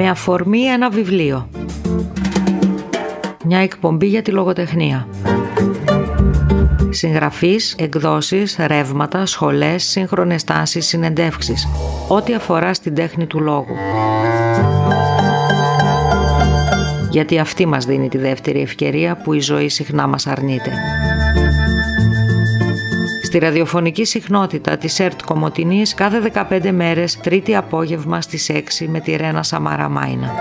Με αφορμή ένα βιβλίο. Μια εκπομπή για τη λογοτεχνία. Συγγραφείς, εκδόσεις, ρεύματα, σχολές, σύγχρονες τάσεις, συνεντεύξεις. Ό,τι αφορά στην τέχνη του λόγου. Γιατί αυτή μας δίνει τη δεύτερη ευκαιρία που η ζωή συχνά μας αρνείται. Στη ραδιοφωνική συχνότητα της ΕΡΤ Κομοτηνής κάθε 15 μέρες, Τρίτη απόγευμα στις 6 με τη Ρένα Σαμαρά Μάινα.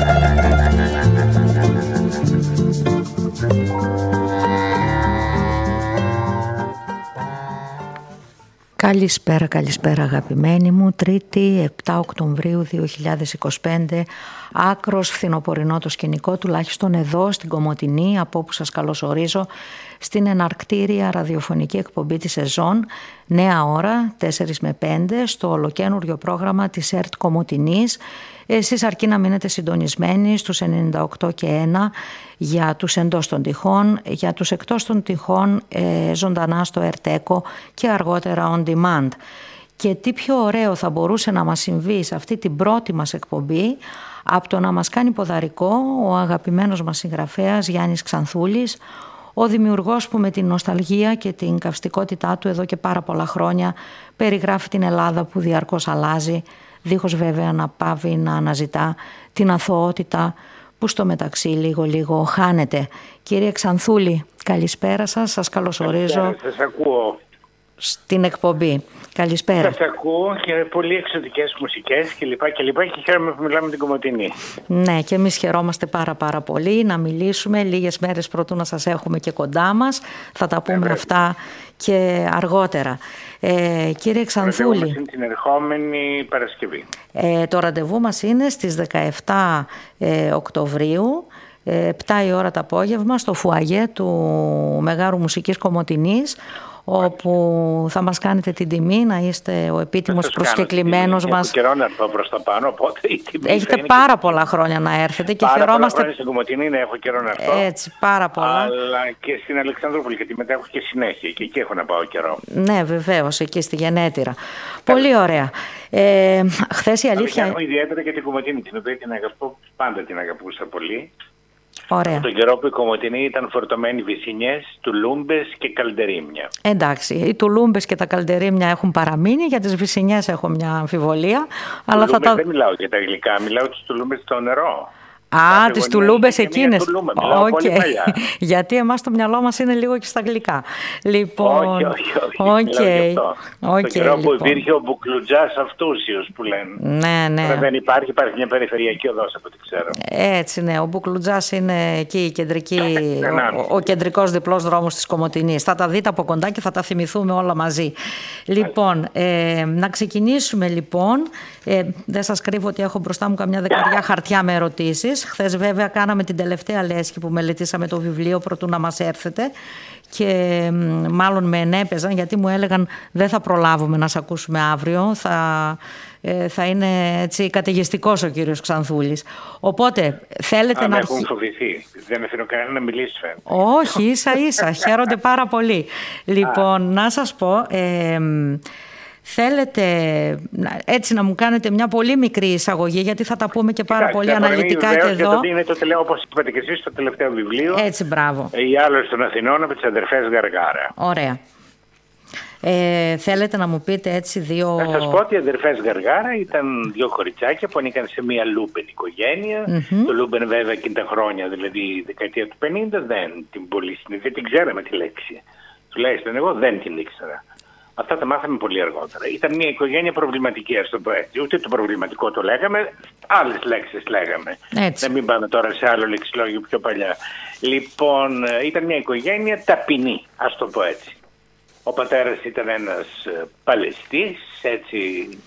Καλησπέρα αγαπημένοι μου. Τρίτη 7 Οκτωβρίου 2025, άκρος φθινοπορεινό το σκηνικό, τουλάχιστον εδώ στην Κομοτηνή, από όπου σας καλωσορίζω στην εναρκτήρια ραδιοφωνική εκπομπή της σεζόν, νέα ώρα 4 με 5, στο ολοκαίνουργιο πρόγραμμα της ΕΡΤ Κομοτηνής. Εσείς αρκεί να μείνετε συντονισμένοι στους 98 και 1 για τους εντός των τυχών, για τους εκτός των τυχών ζωντανά στο ΕΡΤ-ΕΚΟ και αργότερα on demand. Και τι πιο ωραίο θα μπορούσε να μας συμβεί σε αυτή την πρώτη μας εκπομπή από το να μας κάνει ποδαρικό ο αγαπημένος μας συγγραφέας Γιάννης Ξανθούλης, ο δημιουργός που με την νοσταλγία και την καυστικότητά του εδώ και πάρα πολλά χρόνια περιγράφει την Ελλάδα που διαρκώς αλλάζει, δίχως βέβαια να πάβει να αναζητά την αθωότητα που στο μεταξύ λίγο χάνεται. Κύριε Ξανθούλη, καλησπέρα σας, σας καλωσορίζω. Σας ακούω. Στην εκπομπή. Καλησπέρα. Σας ακούω και πολύ εξωτικές μουσικές και χαίρομαι που μιλάμε την Κομοτηνή. Ναι, και εμείς χαιρόμαστε πάρα πολύ να μιλήσουμε λίγες μέρες πρωτού να σας έχουμε και κοντά μας. Θα τα πούμε αυτά και αργότερα. Κύριε Ξανθούλη. Το ραντεβού μας είναι την ερχόμενη Παρασκευή. Το ραντεβού μας είναι στις 17 Οκτωβρίου, 7 η ώρα το απόγευμα, στο φουαγέ του Μεγάρου Μουσικής Κομοτηνής, όπου θα μας κάνετε την τιμή να είστε ο επίτιμος προσκεκλημένος μας. Έχω καιρό να έρθω προς τα πάνω, οπότε η τιμή έχετε πάρα πολλά χρόνια να έρθετε και χαιρόμαστε. Πάρα πολλά στην Κομοτηνή να έχω καιρό να έρθω. Έτσι, πάρα πολλά. Αλλά και στην Αλεξανδρούπολη, γιατί μετά έχω και συνέχεια και εκεί έχω να πάω καιρό. Ναι, βεβαίως, εκεί στη Γενέτειρα. Πολύ ωραία. Χθες η αλήθεια... Έχω ιδιαίτερα και την Κομοτηνή, την οποία την αγαπώ, πάντα την αγαπούσα πολύ. Ωραία. Τον καιρό που η Κομοτηνή ήταν φορτωμένη βυσσινιές, τουλούμπες και καλντερίμια. Εντάξει, οι τουλούμπες και τα καλντερίμια έχουν παραμείνει, για τις βυσσινιές έχω μια αμφιβολία. Αλλά δεν μιλάω για τα γλυκά, μιλάω τις τουλούμπες στο νερό. Α, τις τουλούμπες εκείνες. Πολύ παλιά. Γιατί εμάς το μυαλό μας είναι λίγο και στα γλυκά. Λοιπόν, όχι. Το καιρό που υπήρχε ο μπουκλουτζάς αυτούσιος που λένε. Ναι. Τώρα δεν υπάρχει μια περιφερειακή οδός από ό,τι ξέρω. Έτσι, ναι. Ο μπουκλουτζάς είναι εκεί ο κεντρικός διπλός δρόμος της Κομοτηνής. Θα τα δείτε από κοντά και θα τα θυμηθούμε όλα μαζί. Λοιπόν, να ξεκινήσουμε λοιπόν. Δεν σας κρύβω ότι έχω μπροστά μου καμιά δεκαριά χαρτιά με ερωτήσεις. Χθες βέβαια κάναμε την τελευταία λέσχη που μελετήσαμε το βιβλίο προτού να μας έρθετε και μάλλον με ενέπαιζαν γιατί μου έλεγαν δεν θα προλάβουμε να σε ακούσουμε αύριο, θα είναι έτσι καταιγιστικός ο κύριος Ξανθούλης. Οπότε θέλετε να έχουν φοβηθεί, δεν αφήνω κανένα να μιλήσει. Όχι, ίσα χαίρονται πάρα πολύ. Λοιπόν, να σας πω... Θέλετε έτσι να μου κάνετε μια πολύ μικρή εισαγωγή, γιατί θα τα πούμε και πάρα πολύ αναλυτικά και εδώ. Είναι το τελευταίο, όπως είπατε και εσείς, το τελευταίο βιβλίο. Έτσι, μπράβο. Οι άλλες των Αθηνών από τις αδερφές Γαργάρα. Ωραία. Θέλετε να μου πείτε έτσι δύο... Θα σας πω ότι οι αδερφές Γαργάρα ήταν δύο κοριτσάκια που ανήκαν σε μια Λούμπεν οικογένεια. Το Λούμπεν βέβαια εκείνη τα χρόνια, δηλαδή δεκαετία του 50, δεν την ξέραμε τη λέξη. Τουλάχιστον εγώ δεν την ήξερα. Αυτά τα μάθαμε πολύ αργότερα. Ήταν μια οικογένεια προβληματική, ας το πω έτσι. Ούτε το προβληματικό το λέγαμε, άλλες λέξεις λέγαμε. Έτσι. Να μην πάμε τώρα σε άλλο λεξιλόγιο πιο παλιά. Λοιπόν, ήταν μια οικογένεια ταπεινή, ας το πω έτσι. Ο πατέρας ήταν ένας παλαιστής, έτσι,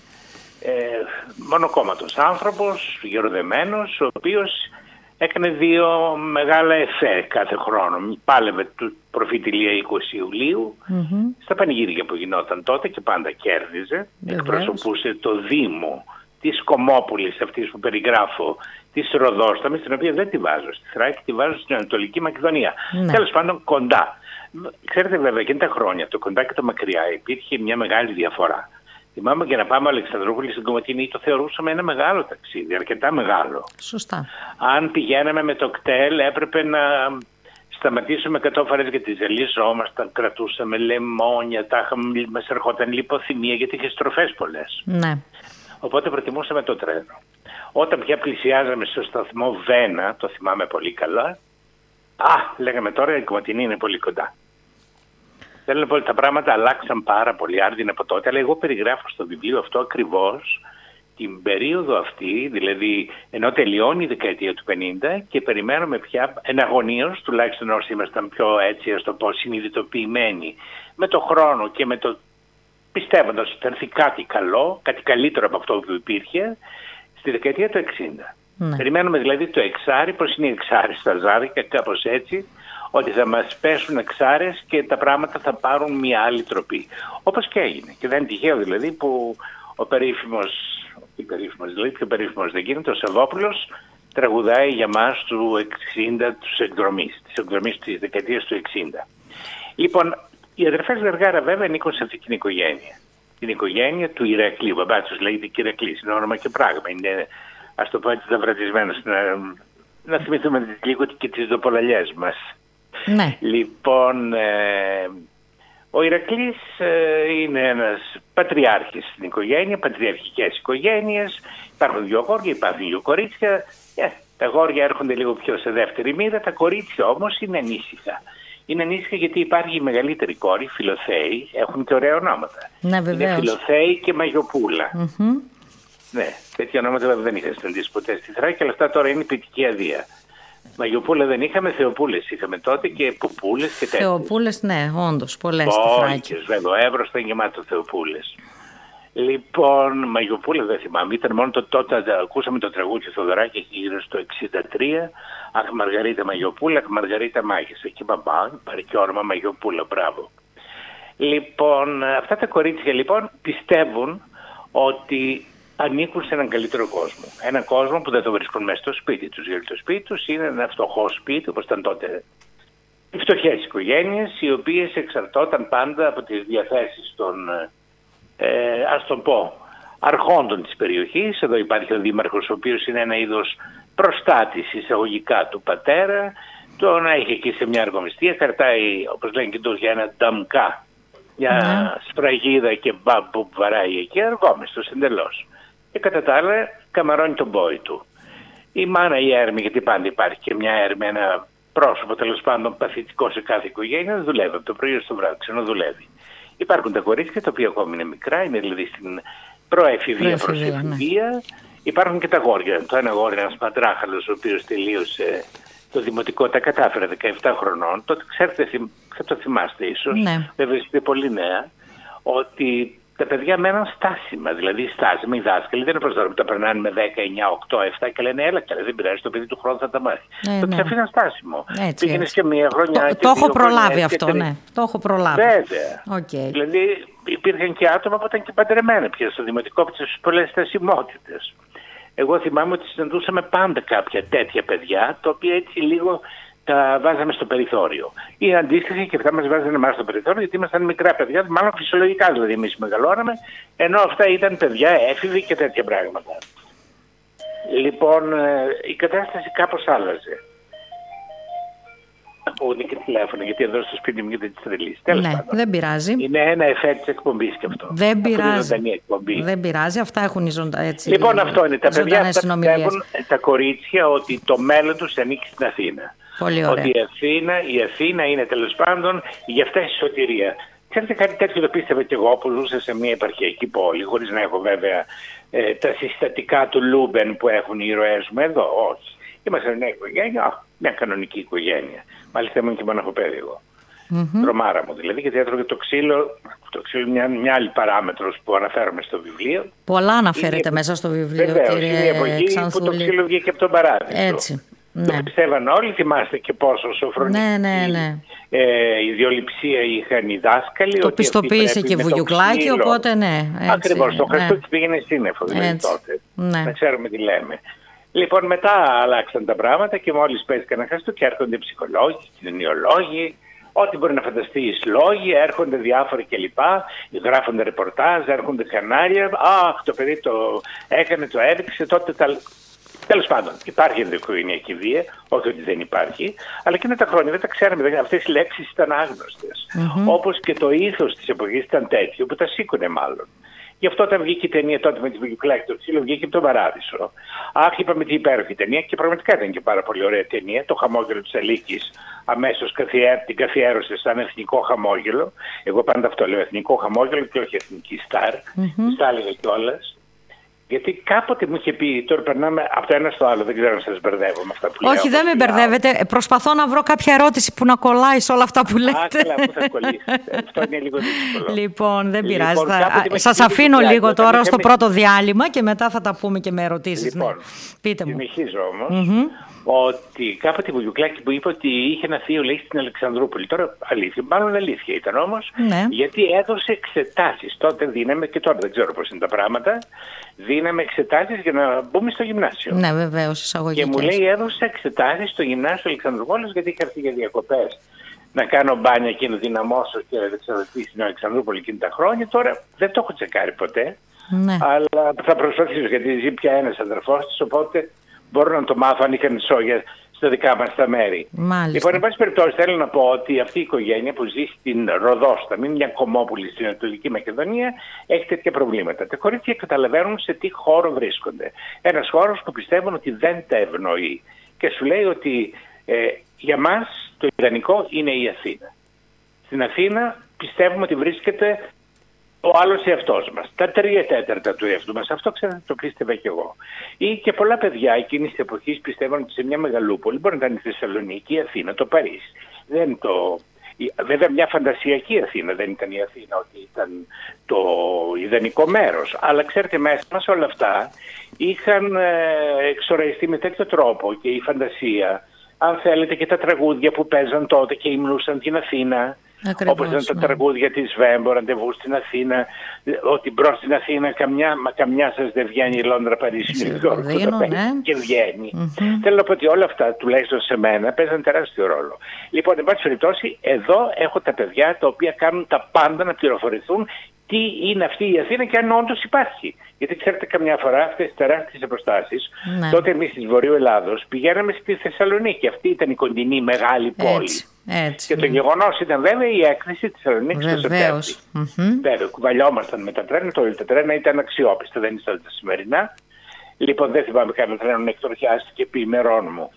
μονοκόμματος άνθρωπος, γεροδεμένος, ο οποίος έκανε δύο μεγάλα εφέ κάθε χρόνο. Πάλευε του προφήτη Ηλία 20 Ιουλίου στα πανηγύρια που γινόταν τότε και πάντα κέρδιζε. Εκπροσωπούσε το Δήμο της Κομόπουλης, αυτής που περιγράφω, της Ροδόσταμης, την οποία δεν τη βάζω στη Θράκη, τη βάζω στην Ανατολική Μακεδονία. Τέλος πάντων κοντά. Ξέρετε βέβαια εκείνη τα χρόνια το κοντά και το μακριά υπήρχε μια μεγάλη διαφορά. Θυμάμαι και να πάμε Αλεξανδρούπολη στην Κομοτηνή, το θεωρούσαμε ένα μεγάλο ταξίδι, αρκετά μεγάλο. Σωστά. Αν πηγαίναμε με το κτέλ, έπρεπε να σταματήσουμε 100 φορές γιατί ζελιζόμασταν, κρατούσαμε λεμόνια, μας ερχόταν λιποθυμία γιατί είχε στροφές πολλές. Ναι. Οπότε προτιμούσαμε το τρένο. Όταν πια πλησιάζαμε στο σταθμό Βένα, το θυμάμαι πολύ καλά, λέγαμε τώρα η Κομοτηνή είναι πολύ κοντά. Θέλω να πω ότι τα πράγματα αλλάξαν πάρα πολύ άρδινα από τότε, αλλά εγώ περιγράφω στο βιβλίο αυτό ακριβώς την περίοδο αυτή, δηλαδή ενώ τελειώνει η δεκαετία του 50 και περιμένουμε πια εναγωνίως, τουλάχιστον όσοι ήμασταν πιο έτσι, ας το πω, συνειδητοποιημένοι με το χρόνο και με το πιστεύοντας ότι θα έρθει κάτι καλό, κάτι καλύτερο από αυτό που υπήρχε, στη δεκαετία του 60. Ναι. Περιμένουμε δηλαδή το εξάρι, πως είναι οι εξάρες στα ζάρικα, κάπως έτσι, ότι θα μας πέσουν εξάρες και τα πράγματα θα πάρουν μια άλλη τροπή. Όπως και έγινε. Και δεν είναι τυχαίο δηλαδή που ο περίφημος, δηλαδή πιο περίφημος δεν γίνεται, ο Σαββόπουλος τραγουδάει για μας του 60, της εκδρομής της δεκαετίας του 60. Λοιπόν, οι αδερφές Βεργάρα βέβαια ανήκουν σε αυτή την οικογένεια. Την οικογένεια του Ηρακλή. Ο μπαμπάς τους λέγεται και Ηρακλής, είναι όνομα και πράγμα. Είναι, ας το πω έτσι, ταυρατισμένος. Να θυμηθούμε λίγο και τις δοπολαλιές μας. Ναι. Λοιπόν, ο Ηρακλής είναι ένας πατριάρχης στην οικογένεια, πατριαρχικές οικογένειες. Υπάρχουν 2 αγόρια, υπάρχουν 2 κορίτσια. Τα αγόρια έρχονται λίγο πιο σε δεύτερη μοίρα, τα κορίτσια όμως είναι ανήσυχα. Είναι ανήσυχα γιατί υπάρχει η μεγαλύτερη κόρη, Φιλοθέη, έχουν και ωραία ονόματα. Ναι, βεβαίως. Είναι Φιλοθέη και Μαγιοπούλα. Ναι, τέτοια ονόματα βέβαια δεν είχα συναντήσει ποτέ στη Θράκη, αλλά αυτά τώρα είναι ποιητική αδεία. Μαγιοπούλα δεν είχαμε, Θεοπούλες είχαμε τότε και Πουπούλες και τέτοιες. Θεοπούλες, ναι, όντως, πολλές στη Θράκη. Βέβαια, ο Εύρος ήταν γεμάτο Θεοπούλες. Λοιπόν, Μαγιοπούλα δεν θυμάμαι, ήταν μόνο τότε, ακούσαμε το τραγούδι του Θοδωράκη γύρω στο 63. Αχ, Μαργαρίτα Μαγιοπούλα, αχ, Μαργαρίτα Μάγισσα. Και μπαμπά, υπάρχει και όνομα Μαγιοπούλα, μπράβο. Λοιπόν, αυτά τα κορίτσια λοιπόν πιστεύουν ότι ανήκουν σε έναν καλύτερο κόσμο. Έναν κόσμο που δεν το βρίσκουν μέσα στο σπίτι τους. Γιατί το σπίτι τους είναι ένα φτωχό σπίτι, όπως ήταν τότε οι φτωχές οικογένειες, οι οποίες εξαρτώταν πάντα από τις διαθέσεις των, ας το πω, αρχόντων της περιοχής. Εδώ υπάρχει ο δήμαρχος, ο οποίος είναι ένα είδος προστάτης εισαγωγικά του πατέρα. Τον έχει εκεί σε μια αργομιστία, κρατάει, όπως λένε και τους, για ένα νταμκά, μια σφραγίδα και μπαμπου που βαράει εκεί, αργόμιστος εντελώς. Και κατά τα άλλα καμαρώνει τον μπόι του. Η μάνα, η έρμη, γιατί πάντα υπάρχει και μια έρμη, ένα πρόσωπο τέλος πάντων παθητικό σε κάθε οικογένεια, δουλεύει από το πρωί στο βράδυ, ξαναδουλεύει. Υπάρχουν τα κορίτσια τα οποία ακόμη είναι μικρά, είναι δηλαδή στην προεφηβεία προς εφηβεία. Ναι. Υπάρχουν και τα αγόρια. Το ένα αγόρι, ένας παντράχαλος, ο οποίος τελείωσε το δημοτικό, τα κατάφερε 17 χρονών. Τότε ξέρετε, θα το θυμάστε ίσως, ναι. Βέβαια είστε πολύ νέα, ότι τα παιδιά μέναν στάσιμα. Δηλαδή στάσιμα, οι δάσκαλοι δεν είναι προσδόρο που τα περνάνε με 10, 9, 8, 7 και λένε έλα καλά, δεν πειράζει, το παιδί του χρόνου θα τα μάθει. Το αφήναν στάσιμο. Πήγαινες και μία χρονιά. Το έχω προλάβει αυτό, ναι. Το έχω προλάβει. Βέβαια. Okay. Δηλαδή υπήρχαν και άτομα που ήταν και παντρεμένα πια στο δημοτικό, από τις πολλές στασιμότητες. Εγώ θυμάμαι ότι συναντούσαμε πάντα κάποια τέτοια παιδιά, τα οποία έτσι λίγο τα βάζαμε στο περιθώριο. Ή αντίστοιχα και αυτά μας βάζανε εμάς στο περιθώριο, γιατί ήμασταν μικρά παιδιά, μάλλον φυσιολογικά δηλαδή εμείς μεγαλώναμε, ενώ αυτά ήταν παιδιά έφηβοι και τέτοια πράγματα. Λοιπόν, η κατάσταση κάπως άλλαζε. Ακούγονται και τηλέφωνο, γιατί εδώ στο σπίτι μου γίνεται τη τρελή. Ναι, δεν πειράζει. Είναι ένα εφέ της εκπομπής και αυτό. Δεν πειράζει. Δεν πειράζει, αυτά έχουν οι έτσι. Λοιπόν, αυτό είναι. Τα παιδιά πιστεύουν, τα κορίτσια, ότι το μέλλον τους ανήκει στην Αθήνα. Πολύ ωραία. Ότι η Αθήνα είναι τέλος πάντων για αυτές η σωτηρία. Ξέρετε, κάτι τέτοιο το πίστευα και εγώ που ζούσα σε μια επαρχιακή πόλη, χωρίς να έχω βέβαια τα συστατικά του Λούμπεν που έχουν οι ήρωές μου εδώ. Όχι. Είμαστε μια οικογένεια, μια κανονική οικογένεια. Μάλιστα ήμουν και μοναχοπέδι εγώ. Τρομάρα μου δηλαδή, γιατί έτρωγε το ξύλο. Το ξύλο είναι μια άλλη παράμετρος που αναφέρομαι στο βιβλίο. Πολλά αναφέρεται μέσα στο βιβλίο, βεβαίως, κύριε είναι η εποχή που το ξύλο βγήκε από τον παράδεισο. Έτσι. Το πιστεύαν όλοι, θυμάστε και πόσο σοφρονική ιδιοληψία είχαν οι δάσκαλοι. Το πιστοποίησε και Βουγιουκλάκη, οπότε ναι. Ακριβώς, το Χριστούκι πήγαινε σύννεφο δηλαδή τότε. Να ξέρουμε τι λέμε. Λοιπόν, μετά αλλάξαν τα πράγματα και μόλις πέσει κανένα Χριστούκι έρχονται ψυχολόγοι, κοινωνιολόγοι, Ό,τι μπορεί να φανταστείς, λόγοι, έρχονται διάφοροι κλπ. Γράφονται ρεπορτάζ, έρχονται κανάλια. Αχ, το παιδί το έκανε, το έδειξε, τότε τα... Τέλος πάντων, υπάρχει ενδοοικογενειακή βία, όχι ότι δεν υπάρχει, αλλά και με τα χρόνια δεν τα ξέραμε. Αυτές οι λέξεις ήταν άγνωστες. Όπως και το ήθος της εποχής ήταν τέτοιο, που τα σήκωνε μάλλον. Γι' αυτό όταν βγήκε η ταινία τότε με τη Βουγιουκλάκη το ξύλο, βγήκε από τον Παράδεισο. Αχ, είπαμε τι υπέροχη ταινία και πραγματικά ήταν και πάρα πολύ ωραία ταινία. Το χαμόγελο της Αλίκης αμέσως την καθιέρωσε σαν εθνικό χαμόγελο. Εγώ πάντα αυτό λέω, εθνικό χαμόγελο και όχι εθνική στάρ. Τα έλεγα κιόλας. Γιατί κάποτε μου είχε πει, τώρα περνάμε από το ένα στο άλλο, δεν ξέρω αν σας μπερδεύω με αυτά που λέω. Όχι, δεν με μπερδεύετε. Προσπαθώ να βρω κάποια ερώτηση που να κολλάει σε όλα αυτά που λέτε. Καλά, πού θα κολλήσει. Αυτό είναι λίγο δύσκολο. Λοιπόν, δεν πειράζει. Σας αφήνω λίγο τώρα στο πρώτο διάλειμμα και μετά θα τα πούμε και με ερωτήσεις. Λοιπόν, πείτε μου. συνεχίζω όμως. Ότι κάποτε η Βουγιουκλάκη που είπε ότι είχε ένα θείο, λέει, στην Αλεξανδρούπολη. Τώρα αλήθεια, μάλλον αλήθεια ήταν όμως, γιατί έδωσε εξετάσεις. Τότε δίναμε, και τώρα δεν ξέρω πώς είναι τα πράγματα, δίναμε εξετάσεις για να μπούμε στο γυμνάσιο. Ναι, βεβαίως, εισαγωγικές. Και μου λέει, έδωσε εξετάσεις στο γυμνάσιο Αλεξανδρούπολης, γιατί είχα έρθει για διακοπές να κάνω μπάνια και να δυναμώσω και δεν ξέρω τι στην Αλεξανδρούπολη εκείνη τα χρόνια. Τώρα δεν το έχω τσεκάρει ποτέ, αλλά θα προσπαθήσω, γιατί ζει πια ένας αδερφός της, οπότε μπορώ να το μάθω αν είχαν σόγια στα δικά μας τα μέρη. Μάλιστα. Λοιπόν, εν πάση περιπτώσει, θέλω να πω ότι αυτή η οικογένεια που ζει στην Ροδόσταμη, μια κομμόπολη στην Ανατολική Μακεδονία, έχει τέτοια προβλήματα. Τα κορίτσια καταλαβαίνουν σε τι χώρο βρίσκονται. Ένας χώρος που πιστεύουν ότι δεν τα ευνοεί. Και σου λέει ότι για μας το ιδανικό είναι η Αθήνα. Στην Αθήνα πιστεύουμε ότι βρίσκεται ο άλλος εαυτός μας, τα 3/4 του εαυτού μας. Αυτό ξέρετε, το πίστευα κι εγώ. Ή και πολλά παιδιά εκείνης της εποχής πιστεύαν ότι σε μια μεγαλούπολη, μπορεί να ήταν η Θεσσαλονίκη, η Αθήνα, το Παρίσι. Βέβαια μια φαντασιακή Αθήνα, δεν ήταν η Αθήνα ότι ήταν το ιδανικό μέρος. Αλλά ξέρετε, μέσα μας όλα αυτά είχαν εξοραϊστεί με τέτοιο τρόπο και η φαντασία, αν θέλετε, και τα τραγούδια που παίζαν τότε και υμνούσαν την Αθήνα. Όπως ήταν τα τραγούδια της Βέμπο, ραντεβού στην Αθήνα, ότι μπρος στην Αθήνα καμιά σας δεν βγαίνει, η Λόνδρα, Παρίσι, Νιου Γιόρκ, και βγαίνει. Θέλω να πω ότι όλα αυτά, τουλάχιστον σε μένα, παίζαν τεράστιο ρόλο. Λοιπόν, εν πάση περιπτώσει, εδώ έχω τα παιδιά τα οποία κάνουν τα πάντα να πληροφορηθούν τι είναι αυτή η Αθήνα και αν όντως υπάρχει. Γιατί ξέρετε, καμιά φορά αυτές τις τεράστιες αποστάσεις, τότε εμείς της Βορείου Ελλάδος πηγαίναμε στη Θεσσαλονίκη. Αυτή ήταν η κοντινή μεγάλη πόλη. Έτσι, και το γεγονός ήταν βέβαια η έκθεση της Θεσσαλονίκης στο Σεπτέμβρη. Βέβαια, κουβαλιόμασταν με τα τρένα, τα τρένα ήταν αξιόπιστα, δεν ήταν τα σημερινά. Λοιπόν, δεν θυμάμαι κανένα τρένο να εκτροχιάσει και πει ημερών μου.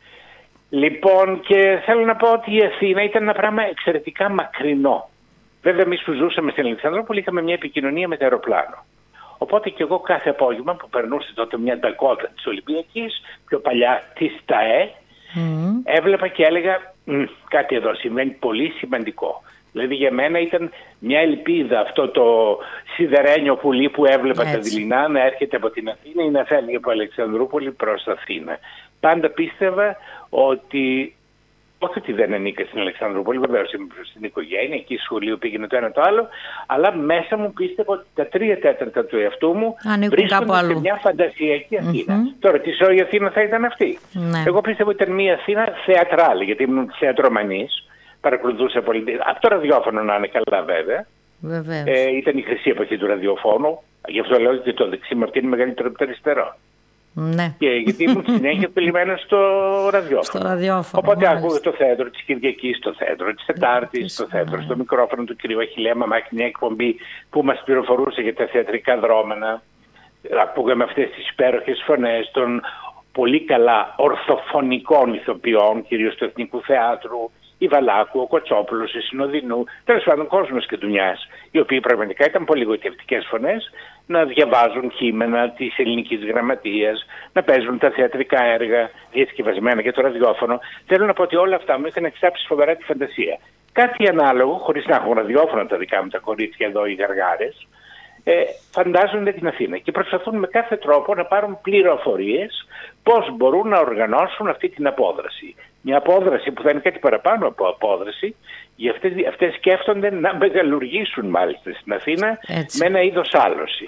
Λοιπόν, και θέλω να πω ότι η Αθήνα ήταν ένα πράγμα εξαιρετικά μακρινό. Βέβαια, εμείς που ζούσαμε στην Αλεξανδρούπολη είχαμε μια επικοινωνία με το αεροπλάνο. Οπότε και εγώ κάθε απόγευμα που περνούσε τότε μια Ντακότα της Ολυμπιακής, πιο παλιά της ΤΑΕ, έβλεπα και έλεγα κάτι εδώ συμβαίνει πολύ σημαντικό. Δηλαδή για μένα ήταν μια ελπίδα αυτό το σιδερένιο πουλί που έβλεπα τα δειλινά να έρχεται από την Αθήνα ή να φεύγει από Αλεξανδρούπολη προς Αθήνα. Πάντα πίστευα ότι όχι ότι δεν ανήκα στην Αλεξανδρούπολη, βεβαίως ήμουν στην οικογένεια, εκεί σχολείο πήγαινε το ένα το άλλο, αλλά μέσα μου πίστευα ότι τα 3/4 του εαυτού μου βρίσκονται σε μια φαντασιακή Αθήνα. Τώρα, τι σώη Αθήνα θα ήταν αυτή. Εγώ πίστευα ότι ήταν μια Αθήνα θεατράλη, γιατί ήμουν θεατρομανής, παρακολουθούσα πολύ. Από το ραδιόφωνο να είναι καλά, βέβαια. Ήταν η χρυσή εποχή του ραδιοφώνου, γι' αυτό λέω ότι το δεξί μου αυτή είναι μεγαλύτερο από το αριστερό. Ναι. Και γιατί ήμουν συνέχεια πελημένος στο ραδιόφωνο. Οπότε άκουγα το θέατρο της Κυριακής, το θέατρο της Τετάρτης, το θέατρο στο μικρόφωνο του κ. Αχιλλέα Μαμάκη, μια εκπομπή που μας πληροφορούσε για τα θεατρικά δρόμενα. Ακούγαμε αυτές τις υπέροχες φωνές των πολύ καλά ορθοφωνικών ηθοποιών, κυρίως του Εθνικού Θεάτρου, η Βαλάκου, ο Κοτσόπουλος, η Συνοδεινού, τέλος πάντων κόσμος και Ντουνιάς, οι οποίοι πραγματικά ήταν πολύ γοητευτικές φωνές, να διαβάζουν κείμενα της ελληνικής γραμματείας, να παίζουν τα θεατρικά έργα διασκευασμένα για το ραδιόφωνο. Θέλω να πω ότι όλα αυτά μου είχαν εξάψει φοβερά τη φαντασία. Κάτι ανάλογο, χωρίς να έχουν ραδιόφωνο τα δικά μου τα κορίτσια εδώ, οι γαργάρες, φαντάζονται την Αθήνα και προσπαθούν με κάθε τρόπο να πάρουν πληροφορίες πώς μπορούν να οργανώσουν αυτή την απόδραση. Μια απόδραση που θα είναι κάτι παραπάνω από απόδραση, γιατί αυτές σκέφτονται να μεγαλουργήσουν μάλιστα στην Αθήνα με ένα είδος άλωσης.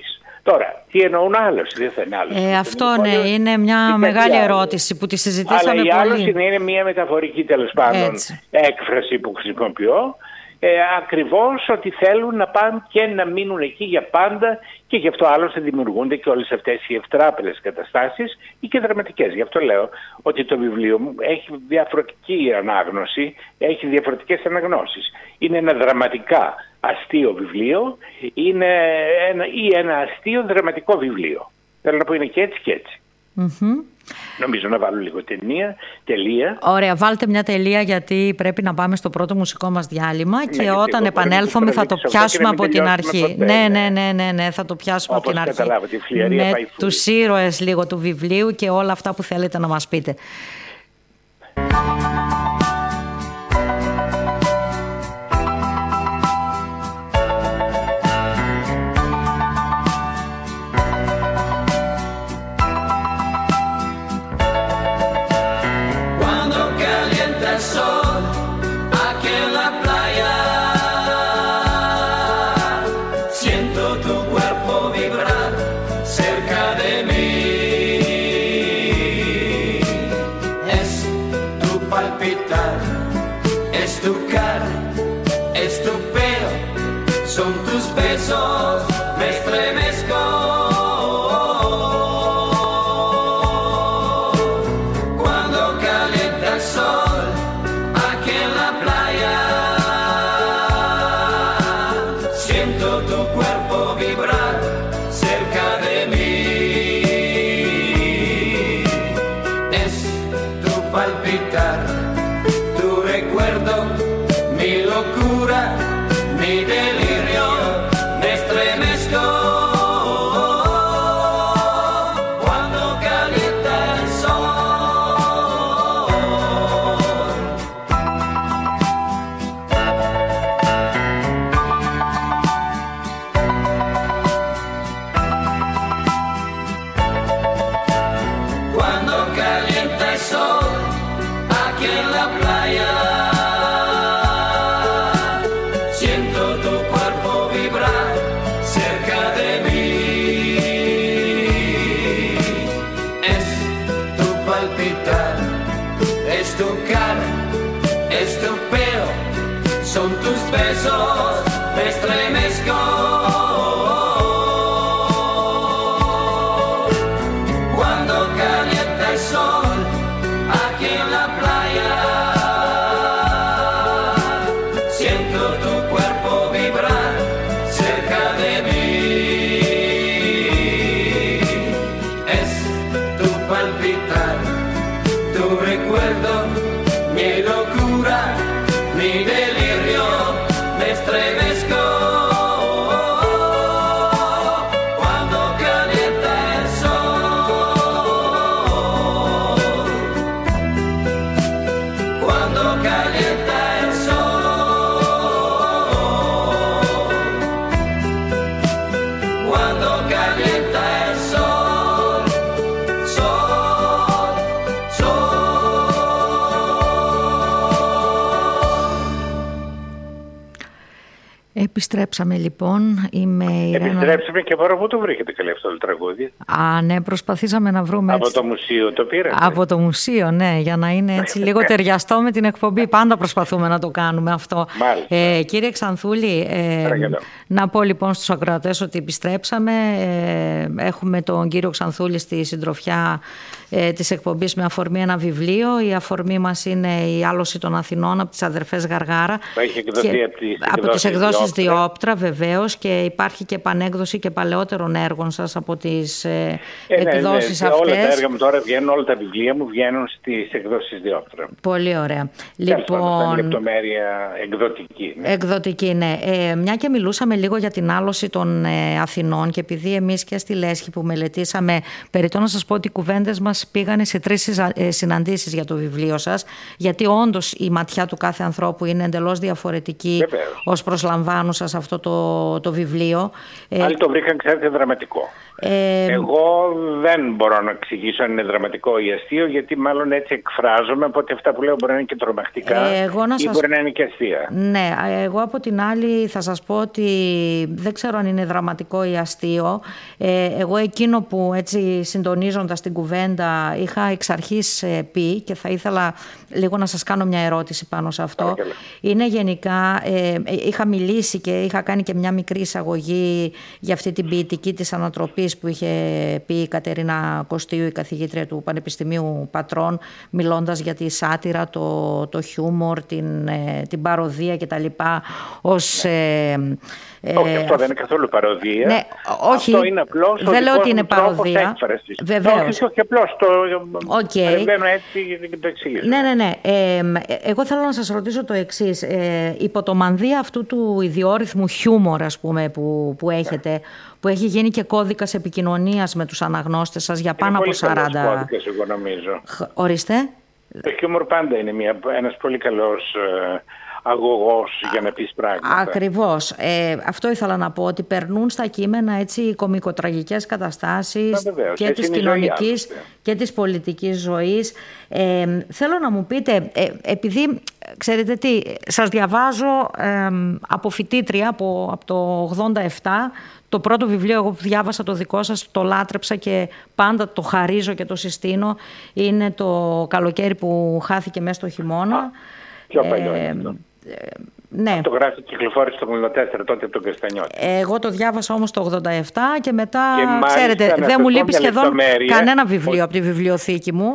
Τώρα, τι εννοούν άλλος, δεν θα είναι άλλος. Αυτό είναι μια μεγάλη ερώτηση που τη συζητήσαμε πολύ. Αλλά η άλλος είναι μια μεταφορική τέλος πάντων έκφραση που χρησιμοποιώ. Ακριβώς ότι θέλουν να πάνε και να μείνουν εκεί για πάντα, και γι' αυτό άλλωστε δημιουργούνται και όλες αυτές οι ευτράπελες καταστάσεις ή και δραματικές. Γι' αυτό λέω ότι το βιβλίο μου έχει διαφορετική ανάγνωση, έχει διαφορετικές αναγνώσεις. Είναι ένα δραματικά αστείο βιβλίο, ή ένα αστείο δραματικό βιβλίο. Θέλω να πω, είναι και έτσι και έτσι. Νομίζω να βάλω λίγο τελεία. Ωραία, βάλτε μια τελεία, γιατί πρέπει να πάμε στο πρώτο μουσικό μας διάλειμμα και όταν επανέλθουμε θα το πιάσουμε από την αρχή. Ναι, θα το πιάσουμε από την αρχή. Με τους ήρωες λίγο του βιβλίου και όλα αυτά που θέλετε να μας πείτε. Επιστρέψαμε λοιπόν. Επιστρέψαμε και παρά πού το βρήκατε καλή αυτό το τραγούδι? Ναι, προσπαθήσαμε να βρούμε. Από το μουσείο το πήρατε? Από το μουσείο, ναι, για να είναι έτσι λίγο ταιριαστό με την εκπομπή. Πάντα προσπαθούμε να το κάνουμε αυτό. Κύριε Ξανθούλη, να πω λοιπόν στους ακροατές ότι επιστρέψαμε. Έχουμε τον κύριο Ξανθούλη στη συντροφιά της εκπομπής με αφορμή ένα βιβλίο. Η αφορμή μας είναι η Άλωση των Αθηνών από τις αδερφές Γαργάρα. Έχει εκδοθεί από τις εκδόσεις Διόπτρα, βεβαίως, και υπάρχει και επανέκδοση και παλαιότερων έργων σας από τις εκδόσεις αυτές. Όλα τα έργα μου τώρα βγαίνουν, όλα τα βιβλία μου βγαίνουν στις εκδόσεις Διόπτρα. Πολύ ωραία. Λοιπόν, λεπτομέρεια εκδοτική. Ναι. Εκδοτική, ναι. Μια και μιλούσαμε λίγο για την άλωση των Αθηνών, και επειδή εμείς και στη Λέσχη που μελετήσαμε, περιττώ να σας πω ότι οι κουβέντες μας πήγανε σε 3 συναντήσεις για το βιβλίο σας, γιατί όντως η ματιά του κάθε ανθρώπου είναι εντελώς διαφορετική ως προσλαμβάνουσα σε αυτό το βιβλίο. Άλλοι το βρήκαν, ξέρετε, δραματικό. Εγώ δεν μπορώ να εξηγήσω αν είναι δραματικό ή αστείο, γιατί μάλλον έτσι εκφράζομαι, οπότε αυτά που λέω μπορεί να είναι και τρομακτικά ή μπορεί να είναι και αστεία. Ναι, εγώ από την άλλη θα σας πω ότι δεν ξέρω αν είναι δραματικό ή αστείο. Εγώ εκείνο που έτσι συντονίζοντας την κουβέντα είχα εξ αρχής πει και θα ήθελα λίγο να σας κάνω μια ερώτηση πάνω σε αυτό. Είναι γενικά, είχα μιλήσει και είχα κάνει και μια μικρή εισαγωγή για αυτή την ποιητική της ανατροπής που είχε πει η Κατερίνα Κωστίου, η καθηγήτρια του Πανεπιστημίου Πατρών, μιλώντας για τη σάτυρα, το χιούμορ, την παροδία κτλ. Όχι, αυτό δεν είναι καθόλου παροδία. Ναι, όχι, αυτό είναι απλώς δεν λέω ότι είναι παροδία. Βεβαίως. Όχι, απλώς παρεμβαίνω έτσι και το εξηγήσω. Ναι. Εγώ θέλω να σας ρωτήσω το εξής. Υπό το μανδύα αυτού του ιδιόρυθμου χιούμορ, ας πούμε, που έχετε, που έχει γίνει και κώδικας επικοινωνίας με τους αναγνώστες σας για πάνω από 40... Είναι πολύ κώδικας, εγώ νομίζω. Ορίστε. Το χιούμορ πάντα είναι ένας πολύ καλός αγωγός για να πεις πράγματα. Ακριβώς. Αυτό ήθελα να πω, ότι περνούν στα κείμενα έτσι κωμικοτραγικές καταστάσεις και της κοινωνικής και της πολιτικής ζωής. Θέλω να μου πείτε, επειδή ξέρετε τι, σας διαβάζω από φοιτήτρια από το 87, το πρώτο βιβλίο εγώ που διάβασα το δικό σας, το λάτρεψα και πάντα το χαρίζω και το συστήνω, είναι το καλοκαίρι που χάθηκε μέσα στο χειμώνα. Πιο παλιό είναι αυτό. Ναι. Το γράφει κυκλοφόρησε το 84 τότε από τον Καστανιώτη. Εγώ το διάβασα όμως το 87 και μετά, ξέρετε, δεν μου λείπει σχεδόν κανένα βιβλίο από τη βιβλιοθήκη μου.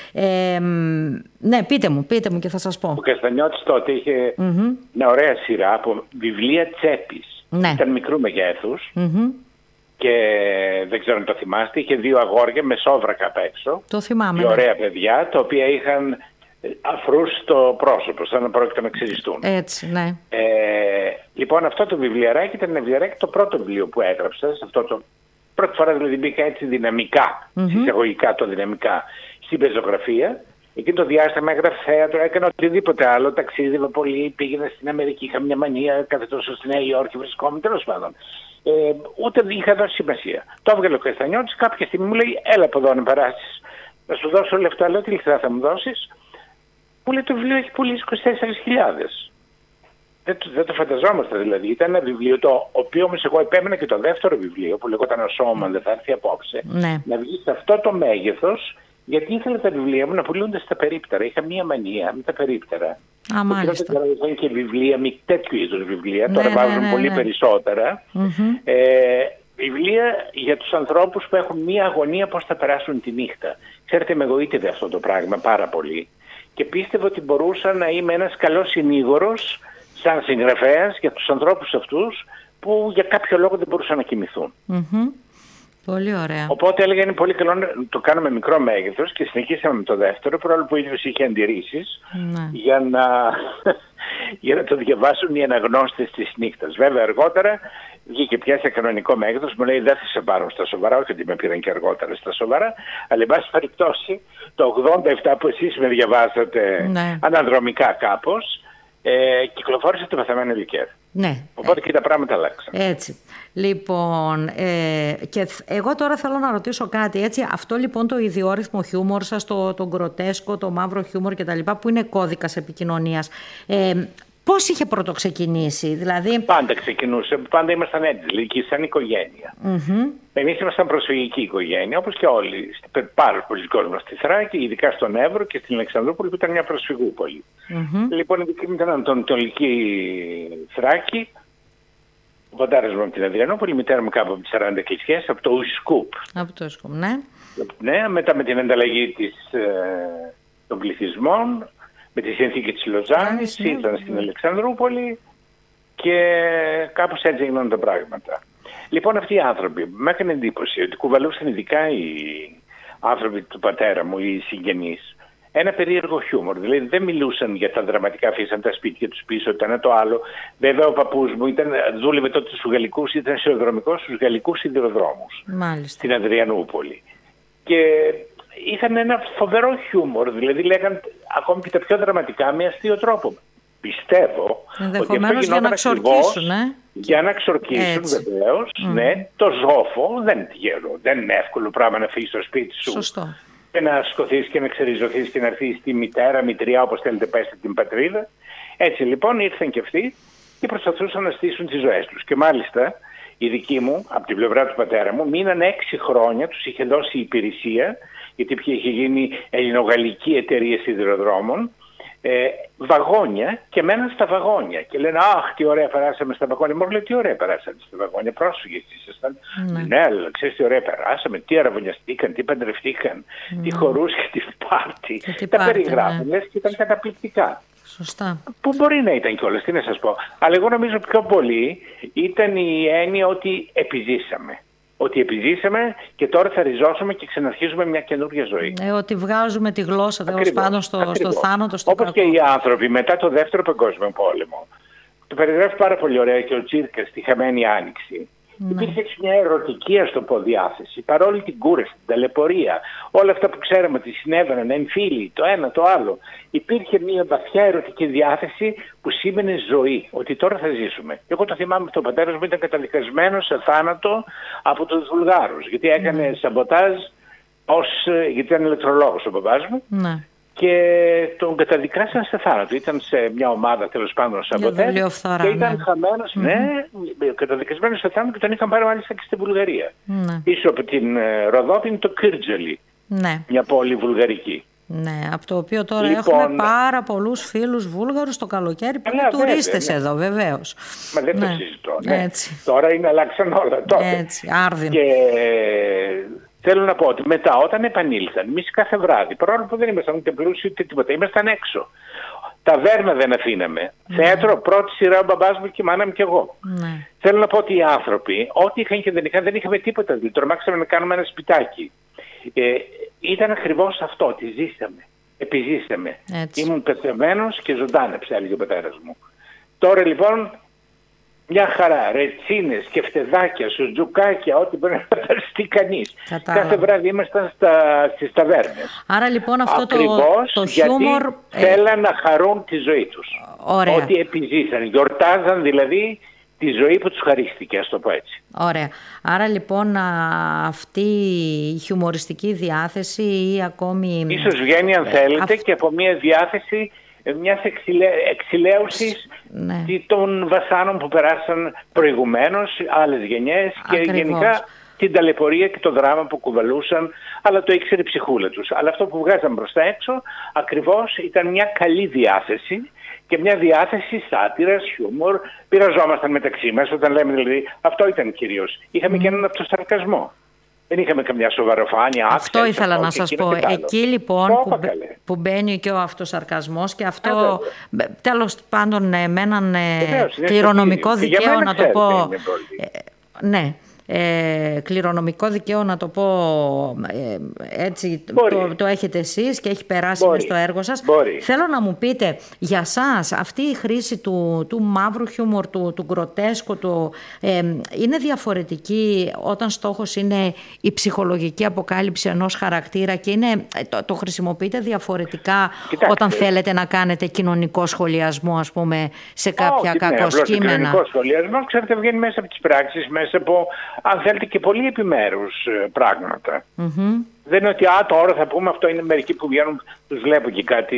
Ναι, πείτε μου και θα σας πω. Ο Καστανιώτης τότε είχε μια ωραία σειρά από βιβλία τσέπης. Ναι. Ήταν μικρού μεγέθους και δεν ξέρω αν το θυμάστε. Είχε 2 αγόρια με σόβρακα απ' έξω. Το θυμάμαι. Και ωραία παιδιά, τα οποία είχαν αφρούς στο πρόσωπο, σαν να πρόκειται να ξυριστούν. Έτσι, ναι. Λοιπόν, αυτό το βιβλιαράκι ήταν ένα βιβλιαράκι, το πρώτο βιβλίο που έγραψα. Πρώτη φορά δηλαδή μπήκα έτσι δυναμικά, εισαγωγικά το δυναμικά, στην πεζογραφία. Εκείνο το διάστημα έγραφε θέατρο, έκανα οτιδήποτε άλλο. Ταξίδευα πολύ, πήγαινα στην Αμερική, είχα μια μανία, κάθε τόσο στη Νέα Υόρκη βρισκόμουν, τέλος πάντων. Ούτε είχα δώσει σημασία. Το έβγαλε ο Καστανιώτης, κάποια στιγμή μου λέει: έλα από εδώ να περάσεις. Θα σου δώσω λεφτά. Λέω: τι λεφτά θα μου δώσεις? Μου λέει: το βιβλίο έχει πουλήσει 24.000. Δεν το φανταζόμαστε δηλαδή. Ήταν ένα βιβλίο το οποίο όμως εγώ επέμενα και το δεύτερο βιβλίο που λεγόταν Ο Σώμαν δεν θα έρθει απόψε, να βγει σε αυτό το μέγεθος, γιατί ήθελα τα βιβλία μου να πουλούνται στα περίπτερα. Είχα μία μανία με τα περίπτερα. Μάλιστα. Τώρα ήταν και βιβλία, τέτοιου είδους βιβλία, τώρα βάζουν πολύ περισσότερα. Βιβλία για τους ανθρώπους που έχουν μία αγωνία πώς θα περάσουν τη νύχτα. Ξέρετε, με εγωίτευε αυτό το πράγμα πάρα πολύ. Και πίστευα ότι μπορούσα να είμαι ένας καλός συνήγορος, σαν συγγραφέας, για τους ανθρώπους αυτούς που για κάποιο λόγο δεν μπορούσαν να κοιμηθούν. Πολύ ωραία. Οπότε έλεγα: είναι πολύ καλό να το κάνουμε μικρό μέγεθος και συνεχίσαμε με το δεύτερο, παρόλο που ο ίδιος είχε αντιρρήσεις για να το διαβάσουν οι αναγνώστες της νύχτας. Βέβαια, αργότερα βγήκε πια σε κανονικό μέγεθος. Μου λέει: δεν θα σε πάρω στα σοβαρά, όχι ότι με πήραν και αργότερα στα σοβαρά, αλλά εν πάση περιπτώσει το 87 που εσείς με διαβάσατε αναδρομικά κάπως, κυκλοφόρησε το Πεθαμένο Λικέρ. Ναι. Οπότε και τα πράγματα αλλάξαν. Έτσι. Λοιπόν, και εγώ τώρα θέλω να ρωτήσω κάτι. Έτσι, αυτό λοιπόν το ιδιόρυθμο χιούμορ σας, το γκροτέσκο, το μαύρο χιούμορ κτλ., που είναι κώδικας επικοινωνίας, πώς είχε πρωτοξεκινήσει? Δηλαδή... Πάντα ξεκινούσε, πάντα ήμασταν έτσι, σαν οικογένεια. Εμείς ήμασταν προσφυγική οικογένεια, όπως και όλοι, πάρα πολλοί κόσμοι στη Θράκη, ειδικά στον Εύρο και στην Αλεξανδρούπολη, που ήταν μια προσφυγούπολη. Λοιπόν, η δική μου ήταν Ανατολική Θράκη, ο πατέρας μου από την Αδριανούπολη, η μητέρα μου κάπου από τις 40 Εκκλησιές, από το Ουσκούπ. Από το Ουσκούπ, ναι. Ναι, μετά με την ανταλλαγή των πληθυσμών, με τη συνθήκη της Λοζάνης, ήρθαν στην Αλεξανδρούπολη και κάπως έτσι έγιναν τα πράγματα. Λοιπόν, αυτοί οι άνθρωποι μου έκανε εντύπωση ότι κουβαλούσαν, ειδικά οι άνθρωποι του πατέρα μου, οι συγγενείς, ένα περίεργο χιούμορ. Δηλαδή δεν μιλούσαν για τα δραματικά, αφήσαν τα σπίτια τους πίσω, το ένα το άλλο. Βέβαια ο παππούς μου δούλευε τότε στους γαλλικούς, ήταν σιδηροδρομικός στους γαλλικούς σιδηροδρόμους. Μάλιστα. Στην Αδριανούπολη. Και είχαν ένα φοβερό χιούμορ, δηλαδή λέγαν ακόμη και τα πιο δραματικά με αστείο τρόπο. πιστεύω ενδεχομένως για να ξορκίσουν. Για να ξορκίσουν βεβαίως, ναι, το ζόφο δεν είναι εύκολο πράγμα να φύγεις στο σπίτι σου. Σωστό. Και να σκοθείς και να ξεριζωθείς και να έρθεις στη μητέρα, μητριά, όπως θέλετε πέστε την πατρίδα. Έτσι λοιπόν ήρθαν και αυτοί και προσπαθούσαν να στήσουν τις ζωές τους. Και μάλιστα οι δικοί μου, από την πλευρά του πατέρα μου, μείναν 6 χρόνια, τους είχε δώσει υπηρεσία, γιατί είχε γίνει ελληνογαλλική εταιρεία σιδηροδρόμων, βαγόνια και μέναν στα βαγόνια. Και λένε, αχ, τι ωραία περάσαμε στα βαγόνια. Μου λέει, τι ωραία περάσαμε στα βαγόνια, πρόσφυγες ήσασταν. Ναι, αλλά ξέρεις τι ωραία περάσαμε, τι αραβωνιαστήκαν, τι παντρευτήκαν, τι χορούς και τι πάρτι. Τα περιγράφουν, λες, και ήταν καταπληκτικά. Σωστά. Που μπορεί να ήταν κιόλας, τι να σας πω. Αλλά εγώ νομίζω πιο πολύ ήταν η έννοια ότι επιζήσαμε. Ότι επιζήσαμε και τώρα θα ριζώσουμε και ξαναρχίζουμε μια καινούργια ζωή. Ότι βγάζουμε τη γλώσσα τέλος πάντων στο θάνατο, στο όπως και οι άνθρωποι μετά το Δεύτερο Παγκόσμιο Πόλεμο. Το περιγράφει πάρα πολύ ωραία και ο Τσίρκας στη Χαμένη Άνοιξη. Υπήρχε μια ερωτική, ας το πω, διάθεση, παρόλη την κούραση, την ταλαιπωρία, όλα αυτά που ξέραμε ότι συνέβαιναν, εμφύλοι, το ένα το άλλο. Υπήρχε μια βαθιά ερωτική διάθεση που σήμαινε ζωή, ότι τώρα θα ζήσουμε. Εγώ το θυμάμαι ότι ο πατέρας μου ήταν καταδικασμένος σε θάνατο από τους Βουλγάρους, γιατί έκανε σαμποτάζ, γιατί ήταν ηλεκτρολόγος ο μπαμπάς μου. Ναι. Και τον καταδικάσαν σε θάνατο. Ήταν σε μια ομάδα τέλος πάντων σαμποτάζ και ήταν χαμένος, καταδικασμένος σε θάνατο και τον είχαν πάρει μάλιστα και στη Βουλγαρία. Πίσω από την Ροδόπιν το Κύρτζελι, μια πόλη βουλγαρική. Ναι, από το οποίο τώρα έχουμε πάρα πολλούς φίλους Βούλγαρους το καλοκαίρι που είναι τουρίστες εδώ, βεβαίως. Μα δεν το συζητώ. Ναι. Τώρα αλλάξαν όλα. Έτσι, άρδιν. Και θέλω να πω ότι μετά όταν επανήλθαν, εμείς κάθε βράδυ, παρόλο που δεν ήμασταν ούτε πλούσιοι ούτε τίποτα, ήμασταν έξω. Ταβέρνα δεν αφήναμε. Θέατρο, πρώτη σειρά ο μπαμπάς μου και η μάνα μου και εγώ. Θέλω να πω ότι οι άνθρωποι, ό,τι είχαν και δεν είχαν, δεν είχαμε τίποτα. Δηλαδή, τρομάξαμε να κάνουμε ένα σπιτάκι. Ήταν ακριβώς αυτό, ότι ζήσαμε. Επιζήσαμε. Ήμουν πεθαμένος και ζωντάνεψε, έλεγε ο πατέρας μου. Τώρα λοιπόν, μια χαρά, ρετσίνες και φτεδάκια, σουτζουκάκια, ό,τι μπορεί να φανταστεί κανείς. Κάθε βράδυ ήμασταν στις ταβέρνες. Άρα λοιπόν αυτό το χιούμορ... Γιατί θέλαν να χαρούν τη ζωή τους. Ωραία. Ότι επιζήσαν, γιορτάζαν δηλαδή τη ζωή που τους χαρίστηκε, ας το πω έτσι. Ωραία. Άρα λοιπόν αυτή η χιουμοριστική διάθεση ή ακόμη... Ίσως βγαίνει αν θέλετε και από μια διάθεση μιας εξηλαίωσης των βασάνων που περάσαν προηγουμένως, άλλες γενιές και γενικά την ταλαιπωρία και το δράμα που κουβαλούσαν, αλλά το ήξερε η ψυχούλα τους. Αλλά αυτό που βγάζαν προς τα έξω ακριβώς ήταν μια καλή διάθεση και μια διάθεση σάτυρας, χιούμορ, πειραζόμασταν μεταξύ μας όταν λέμε δηλαδή, αυτό ήταν κυρίως. Είχαμε και έναν αυτοσαρκασμό. Δεν είχαμε καμιά σοβαροφάνεια. Αυτό ήθελα να σας πω. Εκεί λοιπόν που μπαίνει και ο αυτοσαρκασμός και αυτό τέλος πάντων με έναν κληρονομικό δικαίωμα να το πω. Ναι. Κληρονομικό δικαίωμα να το πω έτσι το έχετε εσείς και έχει περάσει μέσα στο έργο σας. Θέλω να μου πείτε για σας αυτή η χρήση του μαύρου χιούμορ, του γκροτέσκου είναι διαφορετική όταν στόχος είναι η ψυχολογική αποκάλυψη ενός χαρακτήρα και το χρησιμοποιείτε διαφορετικά όταν θέλετε να κάνετε κοινωνικό σχολιασμό, ας πούμε, σε κάποια κακοσκήμενα? Κοινωνικό σχολιασμό, ξέρετε, βγαίνει μέσα από τις πράξεις, μέσα από, αν θέλετε, και πολύ επιμέρους πράγματα. Δεν είναι ότι τώρα θα πούμε αυτό, είναι μερικοί που βγαίνουν, τους βλέπω και κάτι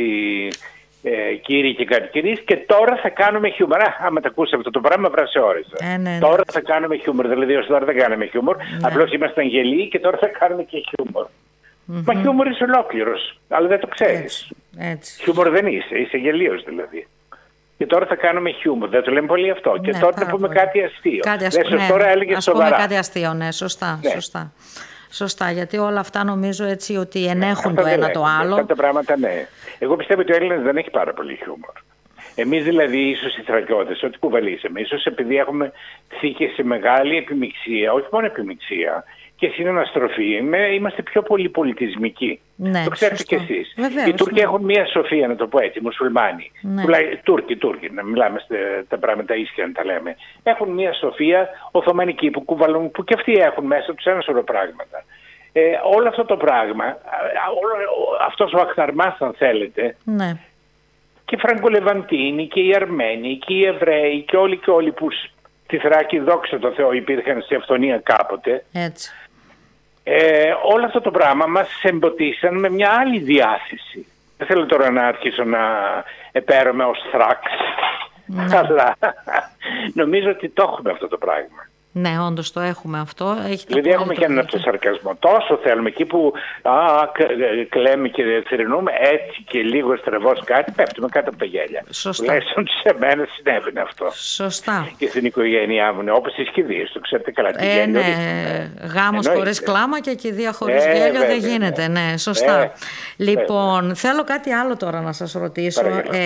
κύριοι και κάτι κυρίες και τώρα θα κάνουμε χιούμορ. Άμα τα ακούσει αυτό το πράγμα, βράσε ώρες. Τώρα θα κάνουμε χιούμορ, δηλαδή ως τώρα δεν κάναμε χιούμορ, απλώς ήμασταν γελοί και τώρα θα κάνουμε και χιούμορ. Μα χιούμορ είσαι ολόκληρος, αλλά δεν το ξέρεις. Χιούμορ δεν είσαι γελίος δηλαδή. Και τώρα θα κάνουμε χιούμορ. Δεν το λέμε πολύ αυτό. Και τώρα θα πούμε κάτι αστείο. Τώρα έλεγε σοβαρά. Πούμε κάτι αστείο, ναι, σωστά. Σωστά, γιατί όλα αυτά νομίζω έτσι ότι ενέχουν το ένα το άλλο. Αυτά τα πράγματα, ναι. Εγώ πιστεύω ότι ο Έλληνας δεν έχει πάρα πολύ χιούμορ. Εμείς δηλαδή, ίσως οι θρακιώτες, ό,τι κουβαλήσαμε, ίσως επειδή έχουμε θήκε σε μεγάλη επιμιξία, όχι μόνο επιμιξία, και συναναστροφή, είμαστε πιο πολύ πολιτισμικοί. Ναι, το ξέρετε κι εσείς. Οι Τούρκοι έχουν μία σοφία, να το πω έτσι, μουσουλμάνοι. Τούρκοι, να μιλάμε τα πράγματα ίσια, να τα λέμε. Έχουν μία σοφία οθωμανική που κουβαλούν, που και αυτοί έχουν μέσα τους ένα σωρό πράγματα. Όλο αυτό το πράγμα, αυτός ο αχθαρμάς, αν θέλετε, και οι Φραγκολεβαντίνοι και οι Αρμένοι και οι Εβραίοι και όλοι που στη Θράκη, δόξα τω Θεώ, υπήρχαν σε αυθονία κάποτε. Έτσι. Όλο αυτό το πράγμα μας εμποτίσαν με μια άλλη διάθεση. Δεν θέλω τώρα να αρχίσω να επαίρομαι ως Θράκ, αλλά νομίζω ότι το έχουμε αυτό το πράγμα. Ναι, όντως το έχουμε αυτό. Δηλαδή έχουμε και έναν αυτοσαρκασμό. Τόσο θέλουμε εκεί που κλαίμε και θρηνούμε, έτσι και λίγο στραβώς κάτι, πέφτουμε κάτω από τα γέλια. Σωστά. Τουλάχιστον σε μένα συνέβαινε αυτό. Σωστά. Και στην οικογένειά μου, όπως στις κηδείες, το ξέρετε καλά. Ναι, γάμος χωρίς κλάμα και κηδεία χωρίς γέλιο δεν γίνεται. Ναι, σωστά. Λοιπόν, θέλω κάτι άλλο τώρα να σας ρωτήσω.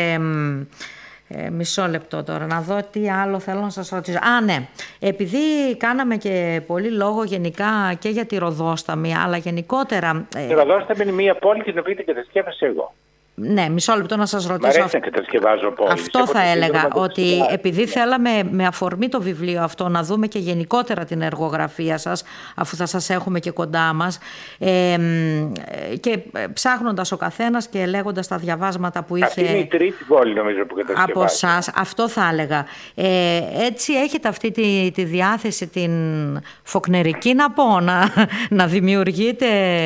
Μισό λεπτό τώρα, να δω τι άλλο θέλω να σας ρωτήσω. Ναι, επειδή κάναμε και πολύ λόγο γενικά και για τη Ροδόσταμη, αλλά γενικότερα... Η Ροδόσταμη είναι μια πόλη την οποία την κατασκεύασα εγώ. Ναι, μισό λεπτό να σας ρωτήσω. Μ' αρέσει να κατασκευάζω πόλεις. Αυτό θα έλεγα, ότι επειδή θέλαμε με αφορμή το βιβλίο αυτό να δούμε και γενικότερα την εργογραφία σας, αφού θα σας έχουμε και κοντά μας, και ψάχνοντας ο καθένας και λέγοντας τα διαβάσματα που είχε... Αυτή είναι η τρίτη πόλη νομίζω που κατασκευάζω. Από εσάς, αυτό θα έλεγα. Έτσι έχετε αυτή τη διάθεση την φοκνερική, να πω, να δημιουργείτε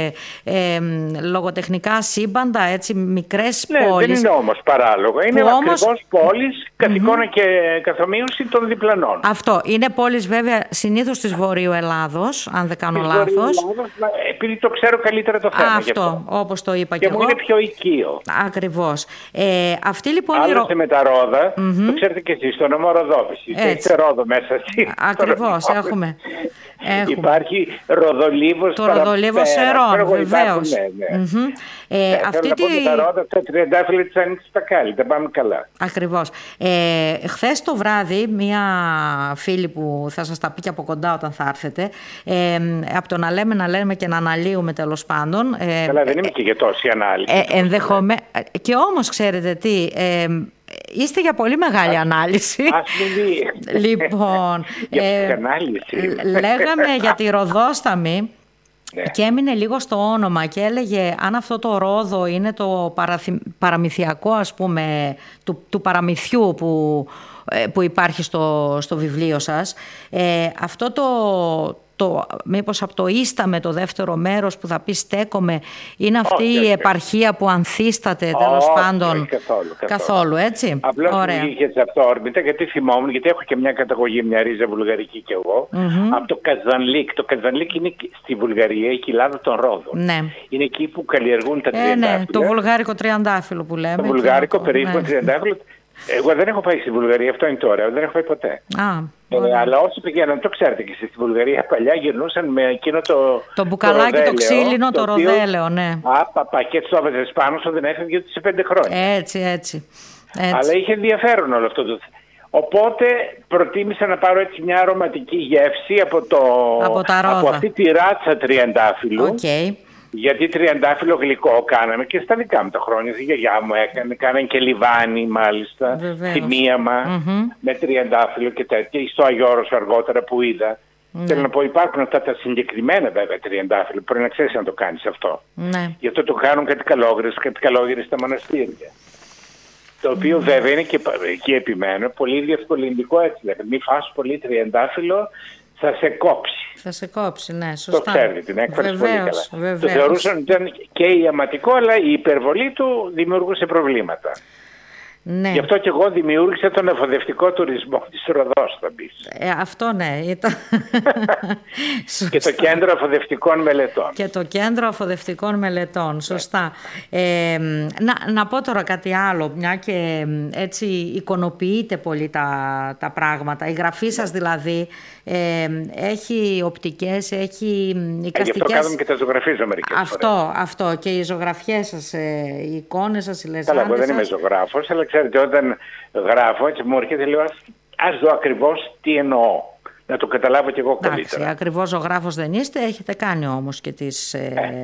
λογοτεχνικά σύμπαντα, έτσι μικρές πόλεις. Δεν είναι όμως παράλογο. Είναι ακριβώς πόλεις κατ' εικόνα και καθομοίωση των διπλανών. Αυτό. Είναι πόλεις βέβαια συνήθως της Βορείου Ελλάδος, αν δεν κάνω λάθος. Επειδή το ξέρω καλύτερα το θέμα. Αυτό, όπως το είπα και εγώ. Και μου είναι πιο οικείο. Ακριβώς. Αυτή λοιπόν άλλωστε με τα ρόδα, το ξέρετε και εσείς, το νομό Ροδόπης. Έχετε ρόδο μέσα. Ακριβώς, έχουμε. Υπάρχει ροδολίβος. Το ροδολίβος Σερών, βεβαίως. Θέλω να πω με τα ρόδα, τα τριαντάφυλλα της Άνοιξης στα Κάλλη, τα πάμε καλά. Ακριβώς. Χθες το βράδυ, μία φίλη που θα σας τα πει και από κοντά όταν θα έρθετε, από το να λέμε και να αναλύουμε τέλος πάντων. Καλά, δεν είμαι και για τόση ανάλυση. Και όμως ξέρετε τι... Είστε για πολύ μεγάλη ανάλυση. Ας μην δει. Λοιπόν, λέγαμε για τη Ροδόσταμη. Ναι. Και έμεινε λίγο στο όνομα και έλεγε αν αυτό το ρόδο είναι το παραμυθιακό, ας πούμε, του παραμυθιού που υπάρχει στο βιβλίο σας. Αυτό μήπως από το ίσταμε το δεύτερο μέρος που θα πει στέκομαι, είναι αυτή η επαρχία που ανθίσταται τέλος πάντων? Καθόλου, έτσι. Απλώς μου είχε σε αυτό όρμητα, γιατί θυμόμουν, γιατί έχω και μια καταγωγή, μια ρίζα βουλγαρική κι εγώ, από το Καζανλίκ. Το Καζανλίκ είναι στη Βουλγαρία, η κοιλάδα των Ρόδων. Ναι. Είναι εκεί που καλλιεργούν τα τριαντάφυλλα. Ναι, το βουλγάρικο τριαντάφυλλο που λέμε. Το βουλγάρικο περίπου τριαντάφυλλο. Εγώ δεν έχω πάει στη Βουλγαρία, αυτό είναι τώρα, δεν έχω πάει ποτέ. Αλλά όσοι πηγαίναν, το ξέρετε και στη Βουλγαρία παλιά γυρνούσαν με εκείνο το μπουκαλάκι, το ξύλινο, το ροδέλαιο, ναι. Και έτσι το έβαζες πάνω σου, δεν έφευγε ούτε σε 5 χρόνια. Έτσι. Αλλά είχε ενδιαφέρον όλο αυτό. Οπότε προτίμησα να πάρω έτσι μια αρωματική γεύση από αυτή τη ράτσα τριαντάφυλλου. Γιατί τριαντάφυλλο γλυκό κάναμε και στα δικά μου τα χρόνια. Η γιαγιά μου κάνανε και λιβάνι μάλιστα, θυμίαμα με τριαντάφυλλο και τέτοια. Στο Αγιώρος αργότερα που είδα. Θέλω να πω, υπάρχουν αυτά τα συγκεκριμένα βέβαια τριαντάφυλλο. Πρέπει να ξέρεις να το κάνεις αυτό. Γι' αυτό το κάνουν κάτι καλόγερες στα μοναστήρια. Το οποίο βέβαια είναι και επιμένω πολύ διευκολυντικό, έτσι λέγεται. Μην φας πολύ τριαντάφυλλο, θα σε κόψει. Θα σε κόψει, ναι, σωστά. Το ξέρετε την έκφραση πολύ καλά. Το θεωρούσαν ότι ήταν και ιαματικό, αλλά η υπερβολή του δημιουργούσε προβλήματα. Ναι. Γι' αυτό και εγώ δημιούργησα τον εφοδευτικό τουρισμό της Ροδόσταμης. Αυτό ναι, ήταν. Και το κέντρο αφοδευτικών μελετών. Και το κέντρο αφοδευτικών μελετών, σωστά. Να πω τώρα κάτι άλλο, μια και έτσι εικονοποιείται πολύ τα πράγματα. Η γραφή σας δηλαδή έχει οπτικές, έχει εικαστικές. Γι' αυτό κάνουμε και τα ζωγραφίζω μερικές φορές. Αυτό και οι ζωγραφιές σας, οι εικόνες σας, οι λεζάνες σας. Καλά, εγώ δεν είμαι ζωγράφος, αλλά ξέρετε, όταν γράφω, έτσι μου έρχεται, λέω, ας δω ακριβώς τι εννοώ. Να το καταλάβω κι εγώ καλύτερα. Εντάξει, ακριβώς ζωγράφος δεν είστε, έχετε κάνει όμως και τις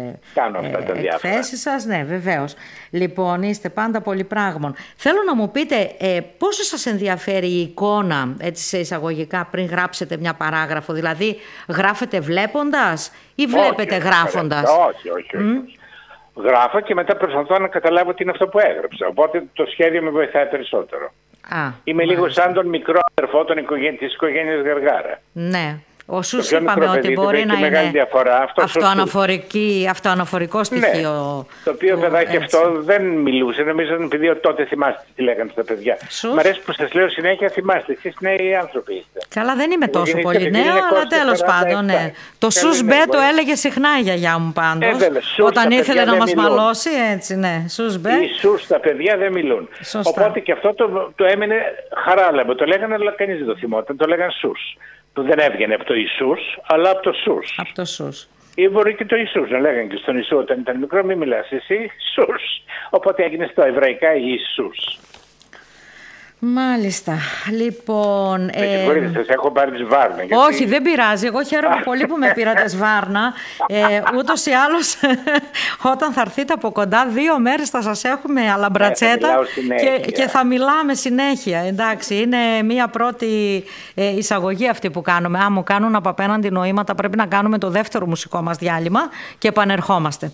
εκθέσεις σας, ναι, βεβαίως. Λοιπόν, είστε πάντα πολυπράγμων. Θέλω να μου πείτε πόσο σας ενδιαφέρει η εικόνα, έτσι σε εισαγωγικά, πριν γράψετε μια παράγραφο, δηλαδή γράφετε βλέποντας ή βλέπετε γράφοντας? Όχι. γράφω και μετά προσπαθώ να καταλάβω τι είναι αυτό που έγραψα. Οπότε το σχέδιο με βοηθάει περισσότερο. Είμαι λίγο σαν τον μικρό αδερφό της οικογένειας Γαργάρα. Ναι. Ο Σους είπαμε ότι μπορεί να είναι αυτοαναφορικό στοιχείο. Ναι, το οποίο παιδάκι αυτό δεν μιλούσε. Νομίζω επειδή τότε θυμάστε τι λέγανε στα παιδιά. Μ' αρέσει που σας λέω συνέχεια θυμάστε. Εσείς νέοι άνθρωποι είστε. Καλά, δεν είμαι τόσο πολύ νέα, αλλά τέλος πάντων. Ναι. Το Σους Μπέ το έλεγε συχνά η γιαγιά μου πάντως. Όταν ήθελε να μας μαλώσει, έτσι, ναι. Σους Μπέ. Οι Σους τα παιδιά δεν μιλούν. Οπότε και αυτό το έμεινε χαράλαμπο. Το λέγανε, αλλά κανείς δεν το θυμόταν. Το λέγανε Σους. Που δεν έβγαινε από το Ιησούς, αλλά από το Σους. Από το Σους. Ή μπορεί και το Ιησούς να λέγανε και στον Ιησού όταν ήταν μικρό, μην μιλάς εσύ, Σους. Οπότε έγινε στο εβραϊκά Ιησούς. Μάλιστα. Λοιπόν. Συγχωρείτε, σας έχω πάρει τη Σβάρνα. Όχι, δεν πειράζει. Εγώ χαίρομαι πολύ που με πήρατε Σβάρνα. Ούτως ή άλλως, όταν θα έρθείτε από κοντά, 2 μέρες θα σας έχουμε αλαμπρατσέτα και θα μιλάμε συνέχεια. Εντάξει, είναι μία πρώτη εισαγωγή αυτή που κάνουμε. Αν μου κάνουν από απέναντι νοήματα, πρέπει να κάνουμε το δεύτερο μουσικό μας διάλειμμα και επανερχόμαστε.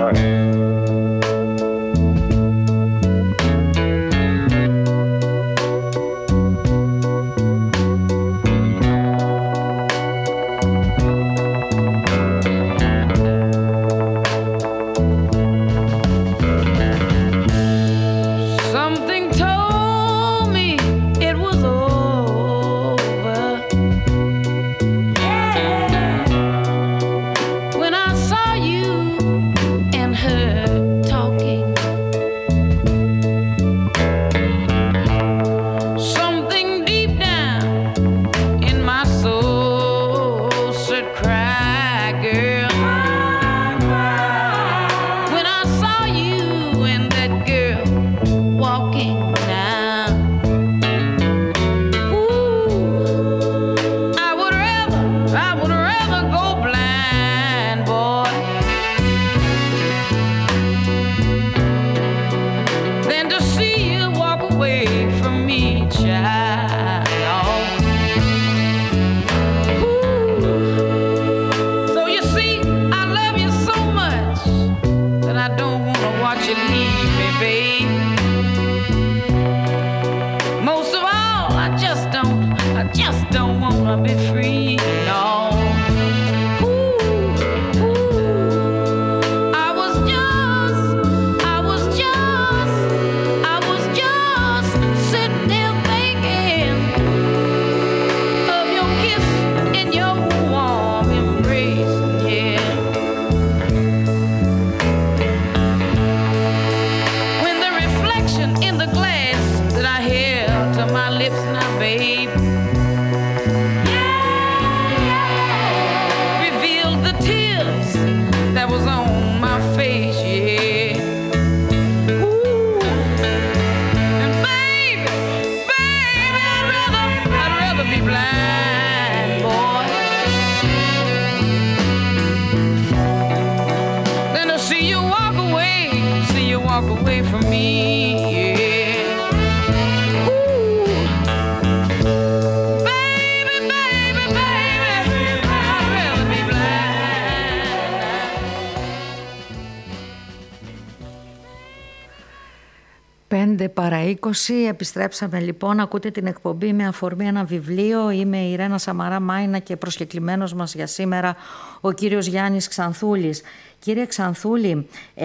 Παρά 20, επιστρέψαμε λοιπόν. Ακούτε την εκπομπή με αφορμή ένα βιβλίο. Είμαι η Ιρένα Σαμαρά Μάινα και προσκεκλημένος μας για σήμερα ο κύριος Γιάννης Ξανθούλης. Κύριε Ξανθούλη,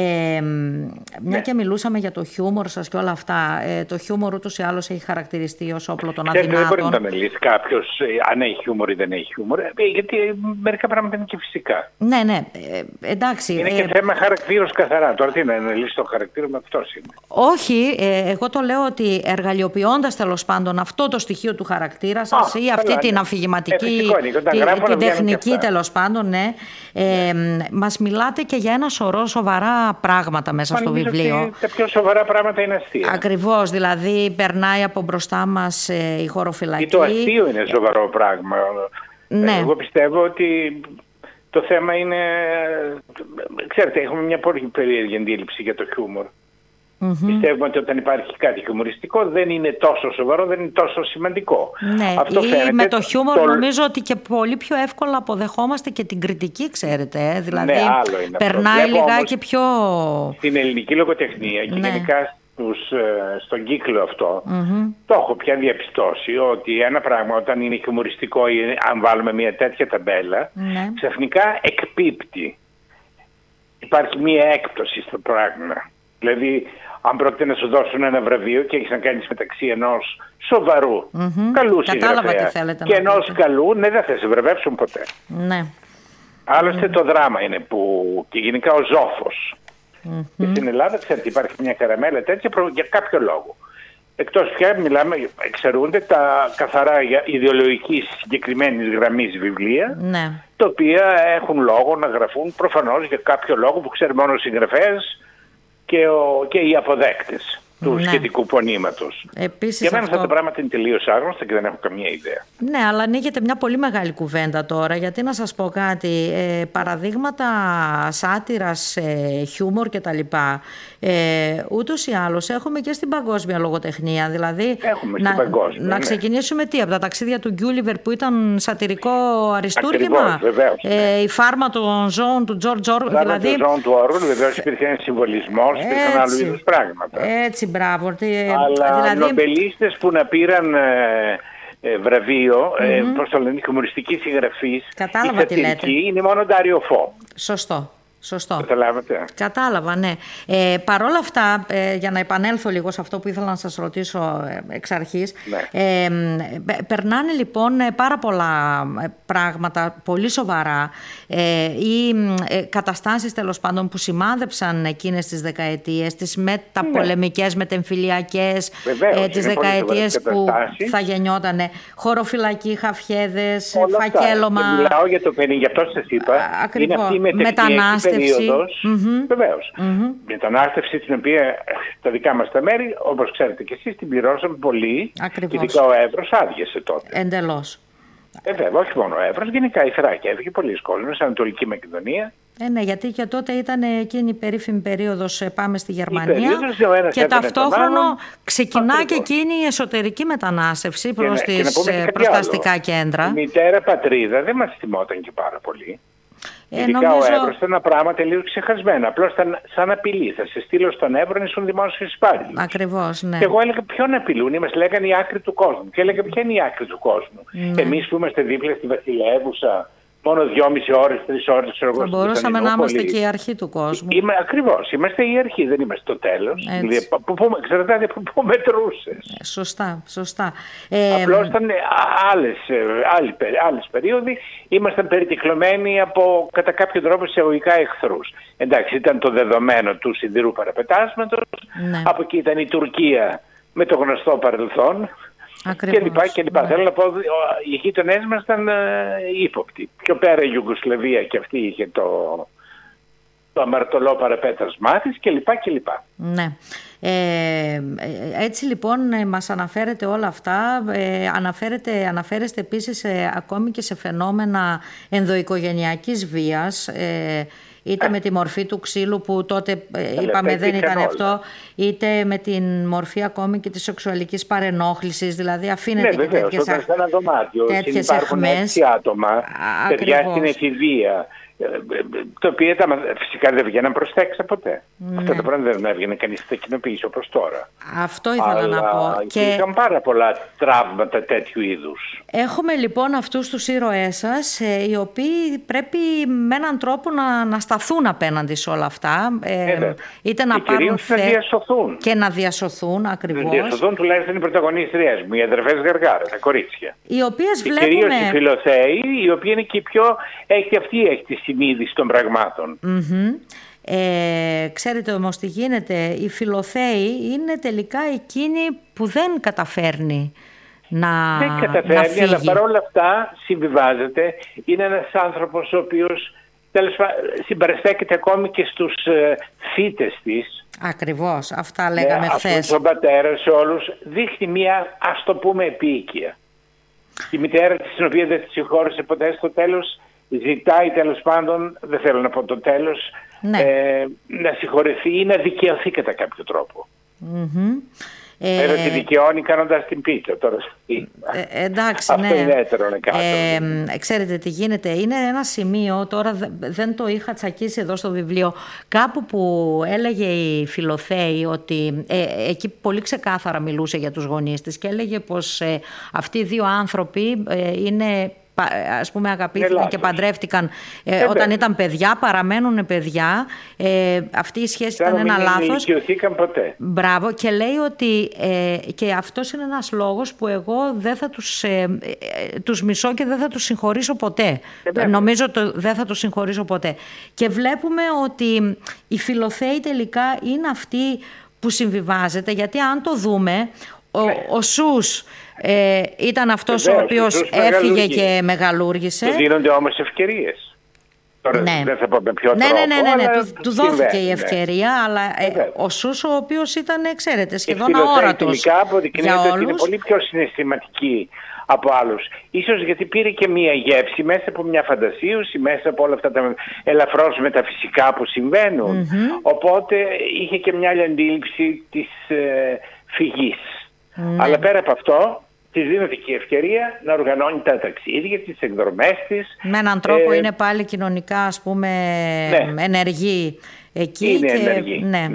μια και μιλούσαμε για το χιούμορ σας και όλα αυτά, το χιούμορ ούτως ή άλλως έχει χαρακτηριστεί ως όπλο των αδυνάτων. Δεν μπορεί να αναλύσει κάποιος αν έχει χιούμορ ή δεν έχει χιούμορ, γιατί μερικά πράγματα είναι και φυσικά. Ναι, εντάξει. Είναι και θέμα χαρακτήρος καθαρά. Τώρα τι να αναλύσει το χαρακτήρα με αυτός είναι. Όχι, εγώ το λέω ότι εργαλειοποιώντας τέλος πάντων αυτό το στοιχείο του χαρακτήρα σας ή αυτή την αφηγηματική, την τεχνική τέλος πάντων, ναι, μας μιλάτε και για ένα σωρό σοβαρά πράγματα μέσα στο βιβλίο. Τα πιο σοβαρά πράγματα είναι αστεία. Ακριβώς, δηλαδή περνάει από μπροστά μας η χωροφυλακή. Το αστείο είναι σοβαρό πράγμα. Ναι. Εγώ πιστεύω ότι το θέμα είναι... Ξέρετε, έχουμε μια πολύ περίεργη αντίληψη για το χιούμορ. Πιστεύουμε ότι όταν υπάρχει κάτι χιουμοριστικό δεν είναι τόσο σοβαρό, δεν είναι τόσο σημαντικό. Ναι, αυτό ή με το χιούμορ νομίζω ότι και πολύ πιο εύκολα αποδεχόμαστε και την κριτική, ξέρετε. Δηλαδή άλλο είναι περνάει λιγάκι πιο... Στην ελληνική λογοτεχνία και γενικά στον κύκλο αυτό, το έχω πια διαπιστώσει ότι ένα πράγμα όταν είναι χιουμοριστικό ή αν βάλουμε μια τέτοια ταμπέλα, ξαφνικά εκπίπτει. Υπάρχει μια έκπτωση στο πράγμα. Δηλαδή, αν πρόκειται να σου δώσουν ένα βραβείο και έχεις να κάνεις μεταξύ ενός σοβαρού, καλού συγγραφέα και ενός καλού, δεν θα σε βραβεύσουν ποτέ. Ναι. Άλλωστε το δράμα είναι που, και γενικά ο ζόφος. Και στην Ελλάδα, ξέρετε, υπάρχει μια καραμέλα τέτοια για κάποιο λόγο. Εκτός πια εξαιρούνται τα καθαρά ιδεολογικής συγκεκριμένης γραμμής βιβλία, τα οποία έχουν λόγο να γραφούν προφανώς για κάποιο λόγο που ξέρει μόνο ο συγγραφέας και οι αποδέκτες του σχετικού πονήματος. Για μένα αυτά τα πράγματα είναι τελείως άγνωστα και δεν έχω καμία ιδέα. Ναι, αλλά ανοίγεται μια πολύ μεγάλη κουβέντα τώρα, γιατί να σας πω κάτι, παραδείγματα σάτυρας, χιούμορ κτλ. Ούτως ή άλλως έχουμε και στην παγκόσμια λογοτεχνία. Δηλαδή, να ξεκινήσουμε από τα ταξίδια του Γκιούλιβερ που ήταν σατυρικό αριστούργημα. Η φάρμα των ζώων του Τζορτζ Όργουελ. Δηλαδή, η φάρμα των ζώων του Όργουελ, βεβαίως υπήρχε ένα συμβολισμός, υπήρχαν άλλου είδους πράγματα. Έτσι, μπράβο. Αλλά δηλαδή... νομπελίστες που να πήραν βραβείο, προς το λένε, χιουμοριστική συγγραφής, η σατυρική, είναι μόνο Ντάριο Φω. Σωστό. Καταλάβατε. Κατάλαβα, ναι. Παρ' όλα αυτά, για να επανέλθω λίγο σε αυτό που ήθελα να σας ρωτήσω εξ αρχής, περνάνε λοιπόν πάρα πολλά πράγματα πολύ σοβαρά ή καταστάσεις τέλος πάντων που σημάδεψαν εκείνες τις δεκαετίες, τις μεταπολεμικές, μετεμφυλιακές, τις δεκαετίες που θα γεννιότανε χωροφυλακή, χαφιέδες, φακέλωμα. Μιλάω για το 50, γι' αυτό σας είπα, είναι αυτή η μεταπολεμική περίοδος, βεβαίως. Μετανάστευση την οποία τα δικά μας τα μέρη, όπως ξέρετε και εσείς, την πληρώσαμε πολύ. Ακριβώς. Ειδικά ο Εύρος άδειασε τότε. Εντελώς. Βέβαια, όχι μόνο ο Εύρος, γενικά η Θράκη έφυγε πολλοί κόσμοι, Ανατολική Μακεδονία. Ναι, γιατί και τότε ήταν εκείνη η περίφημη περίοδος πάμε στη Γερμανία και ταυτόχρονα ξεκινά και εκείνη η εσωτερική μετανάστευση προς τα αστικά κέντρα. Η μητέρα πατρίδα δεν μας θυμόταν και πάρα πολύ. Ειδικά ο Εύρος ήταν ένα πράγμα τελείως ξεχασμένο. Απλώς ήταν σαν απειλή. Θα σε στείλω στον Εύρο να ήσουν δημόσιος υπάλληλος. Ακριβώς, ναι. Και εγώ έλεγα ποιον απειλούν, μας λέγανε η άκρη του κόσμου. Και έλεγα ποια είναι η άκρη του κόσμου. Εμείς που είμαστε δίπλα στη Βασιλεύουσα, μόνο 2,5 ώρες, 3 ώρες. Θα μπορούσαμε να είμαστε και η αρχή του κόσμου. Ακριβώς. Είμαστε η αρχή, δεν είμαστε το τέλος. Ξέρετε, πού μετρούσες. Σωστά. Απλώς ήταν άλλες περίοδοι. Ήμασταν περιτυκλωμένοι από κατά κάποιο τρόπο εισαγωγικά εχθρούς. Εντάξει, ήταν το δεδομένο του σιδηρού παραπετάσματος. Από εκεί ήταν η Τουρκία με το γνωστό παρελθόν. Και λοιπά. Θέλω να πω, οι γείτονές μας ήταν ύποπτοι. Πιο πέρα η Ιουγκοσλαβία και αυτή είχε το αμαρτωλό παραπέτασμά της και λοιπά. Ναι. Έτσι λοιπόν μας αναφέρετε όλα αυτά, αναφέρεστε επίσης ακόμη και σε φαινόμενα ενδοοικογενειακής βίας, είτε με τη μορφή του ξύλου που τότε είπαμε δεν ήταν αυτό, είτε με την μορφή ακόμη και της σεξουαλικής παρενόχλησης, δηλαδή αφήνεται και τέτοιες αιχμές. Σε ένα δωμάτιο υπάρχουν 6 άτομα, παιδιά στην εφηβεία, τα οποία φυσικά δεν βγαίναν προς τα έξω ποτέ. Αυτά τα πράγματα δεν έβγαινε κανείς στα κοινοποίηση όπως τώρα. Αυτό ήθελα να πω. Υπήρχαν πάρα πολλά τραύματα τέτοιου είδους. Έχουμε λοιπόν αυτούς τους ήρωές σας, οι οποίοι πρέπει με έναν τρόπο να σταθούν απέναντι σε όλα αυτά. Είτε να πάρουν και να διασωθούν ακριβώς. Να διασωθούν τουλάχιστον οι πρωταγωνίστριές μου, οι αδερφές Γαργάρα, τα κορίτσια. Οι οποίες βλέπουμε... κυρίως οι Φιλοθέοι, οι οποίοι είναι και οι πιο... Αυτή έχει τη συνείδηση των πραγμάτων. Ξέρετε όμως τι γίνεται, οι Φιλοθέοι είναι τελικά εκείνοι που δεν καταφέρνει να φύγει. Αλλά παρόλα αυτά συμβιβάζεται. Είναι ένας άνθρωπος ο οποίος συμπαραστέκεται ακόμη και στους θύτες της. Ακριβώς, αυτά λέγαμε χθες. Στον πατέρα, σε όλους, δείχνει μια, ας το πούμε, επίοικια. Η μητέρα της, την οποία δεν τη συγχώρησε ποτέ, στο τέλος ζητάει, τέλος πάντων, δεν θέλω να πω το τέλος, να συγχωρεθεί ή να δικαιωθεί κατά κάποιο τρόπο. Βέβαια τη δικαιώνει κάνοντας την πίτσα τώρα. Εντάξει, αυτό είναι έτερο να κάνω. Ξέρετε τι γίνεται, είναι ένα σημείο, τώρα δεν το είχα τσακίσει εδώ στο βιβλίο, κάπου που έλεγε η Φιλοθέη ότι εκεί πολύ ξεκάθαρα μιλούσε για τους γονείς της και έλεγε πως αυτοί οι δύο άνθρωποι είναι, ας πούμε, αγαπήθηκαν και παντρεύτηκαν όταν ήταν παιδιά, παραμένουν παιδιά. Αυτή η σχέση ήταν ένα λάθος. Δεν ηλικιωθήκαν ποτέ. Μπράβο, και λέει ότι και αυτός είναι ένας λόγος που εγώ δεν θα τους μισώ και δεν θα τους συγχωρήσω ποτέ. Νομίζω δεν θα τους συγχωρήσω ποτέ. Και βλέπουμε ότι η Φιλοθέη τελικά είναι αυτή που συμβιβάζεται, γιατί αν το δούμε, ο Σους ήταν αυτός ο οποίος έφυγε και μεγαλούργησε. Του δίνονται όμως ευκαιρίες. Τώρα δεν θα πω με ποιο τρόπο. Ναι. Του δόθηκε η ευκαιρία, αλλά ο Σους, ο οποίος ήταν, ξέρετε, σχεδόν αόρατος. Τελικά αποδεικνύεται ότι είναι πολύ πιο συναισθηματική από άλλους. Ίσως γιατί πήρε και μία γεύση μέσα από μια φαντασίωση, μέσα από όλα αυτά τα ελαφρώς μεταφυσικά που συμβαίνουν. Οπότε είχε και μια άλλη αντίληψη της φυγής. Αλλά πέρα από αυτό, της δίνεται και η ευκαιρία να οργανώνει τα ταξίδια, τις εκδρομές της. Με έναν τρόπο είναι πάλι κοινωνικά, ας πούμε, ενεργή εκεί. Είναι ενεργή, ναι.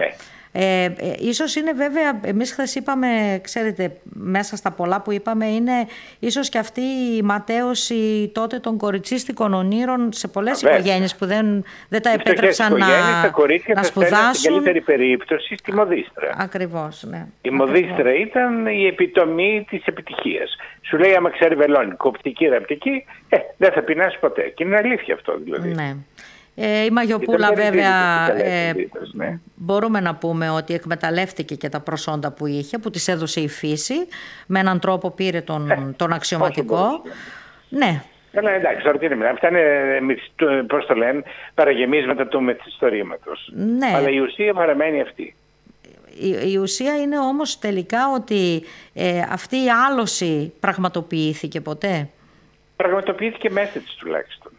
Ίσως είναι βέβαια, εμείς χθες είπαμε, ξέρετε, μέσα στα πολλά που είπαμε, είναι ίσως και αυτή η ματέωση τότε των κοριτσίστικων ονείρων σε πολλές οικογένειες που δεν τα επέτρεψαν να σπουδάσουν. Στην καλύτερη περίπτωση στη Μοδίστρα. Ακριβώς, ναι. Η Μοδίστρα ήταν η επιτομή της επιτυχίας. Σου λέει, άμα ξέρει βελόνι, κοπτική, ραπτική, δεν θα πεινάσει ποτέ. Και είναι αλήθεια αυτό δηλαδή. Ναι. Η Μαγιοπούλα βέβαια μπορούμε να πούμε ότι εκμεταλλεύτηκε και τα προσόντα που είχε, που της έδωσε η φύση, με έναν τρόπο πήρε τον αξιωματικό. Ναι. Καλά, εντάξει, τώρα τι είναι, αυτά είναι, πώς το λένε, παραγεμίσματα του μεθυστορήματος. Ναι. Αλλά η ουσία παραμένει αυτή. Η ουσία είναι όμως τελικά ότι αυτή η άλωση πραγματοποιήθηκε ποτέ. Πραγματοποιήθηκε μέσα της τουλάχιστον.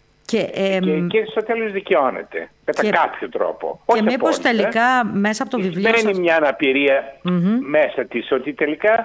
Και στο τέλος δικαιώνεται, κατά κάποιο τρόπο. Και μήπως τελικά μέσα από το βιβλίο σας... Δεν είναι μια αναπηρία μέσα της, ότι τελικά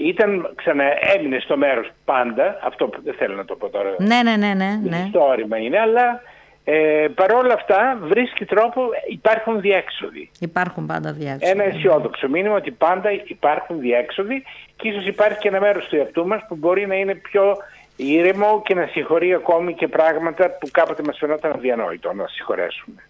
έμεινε στο μέρος πάντα, αυτό δεν θέλω να το πω τώρα, ναι. Το όρημα είναι, αλλά παρόλα αυτά βρίσκει τρόπο, υπάρχουν διέξοδοι. Υπάρχουν πάντα διέξοδοι. Ένα αισιόδοξο μήνυμα ότι πάντα υπάρχουν διέξοδοι και ίσως υπάρχει και ένα μέρος του εαυτού μας που μπορεί να είναι πιο ήρεμο και να συγχωρεί ακόμη και πράγματα που κάποτε μας φαινόταν αδιανόητο να συγχωρέσουμε.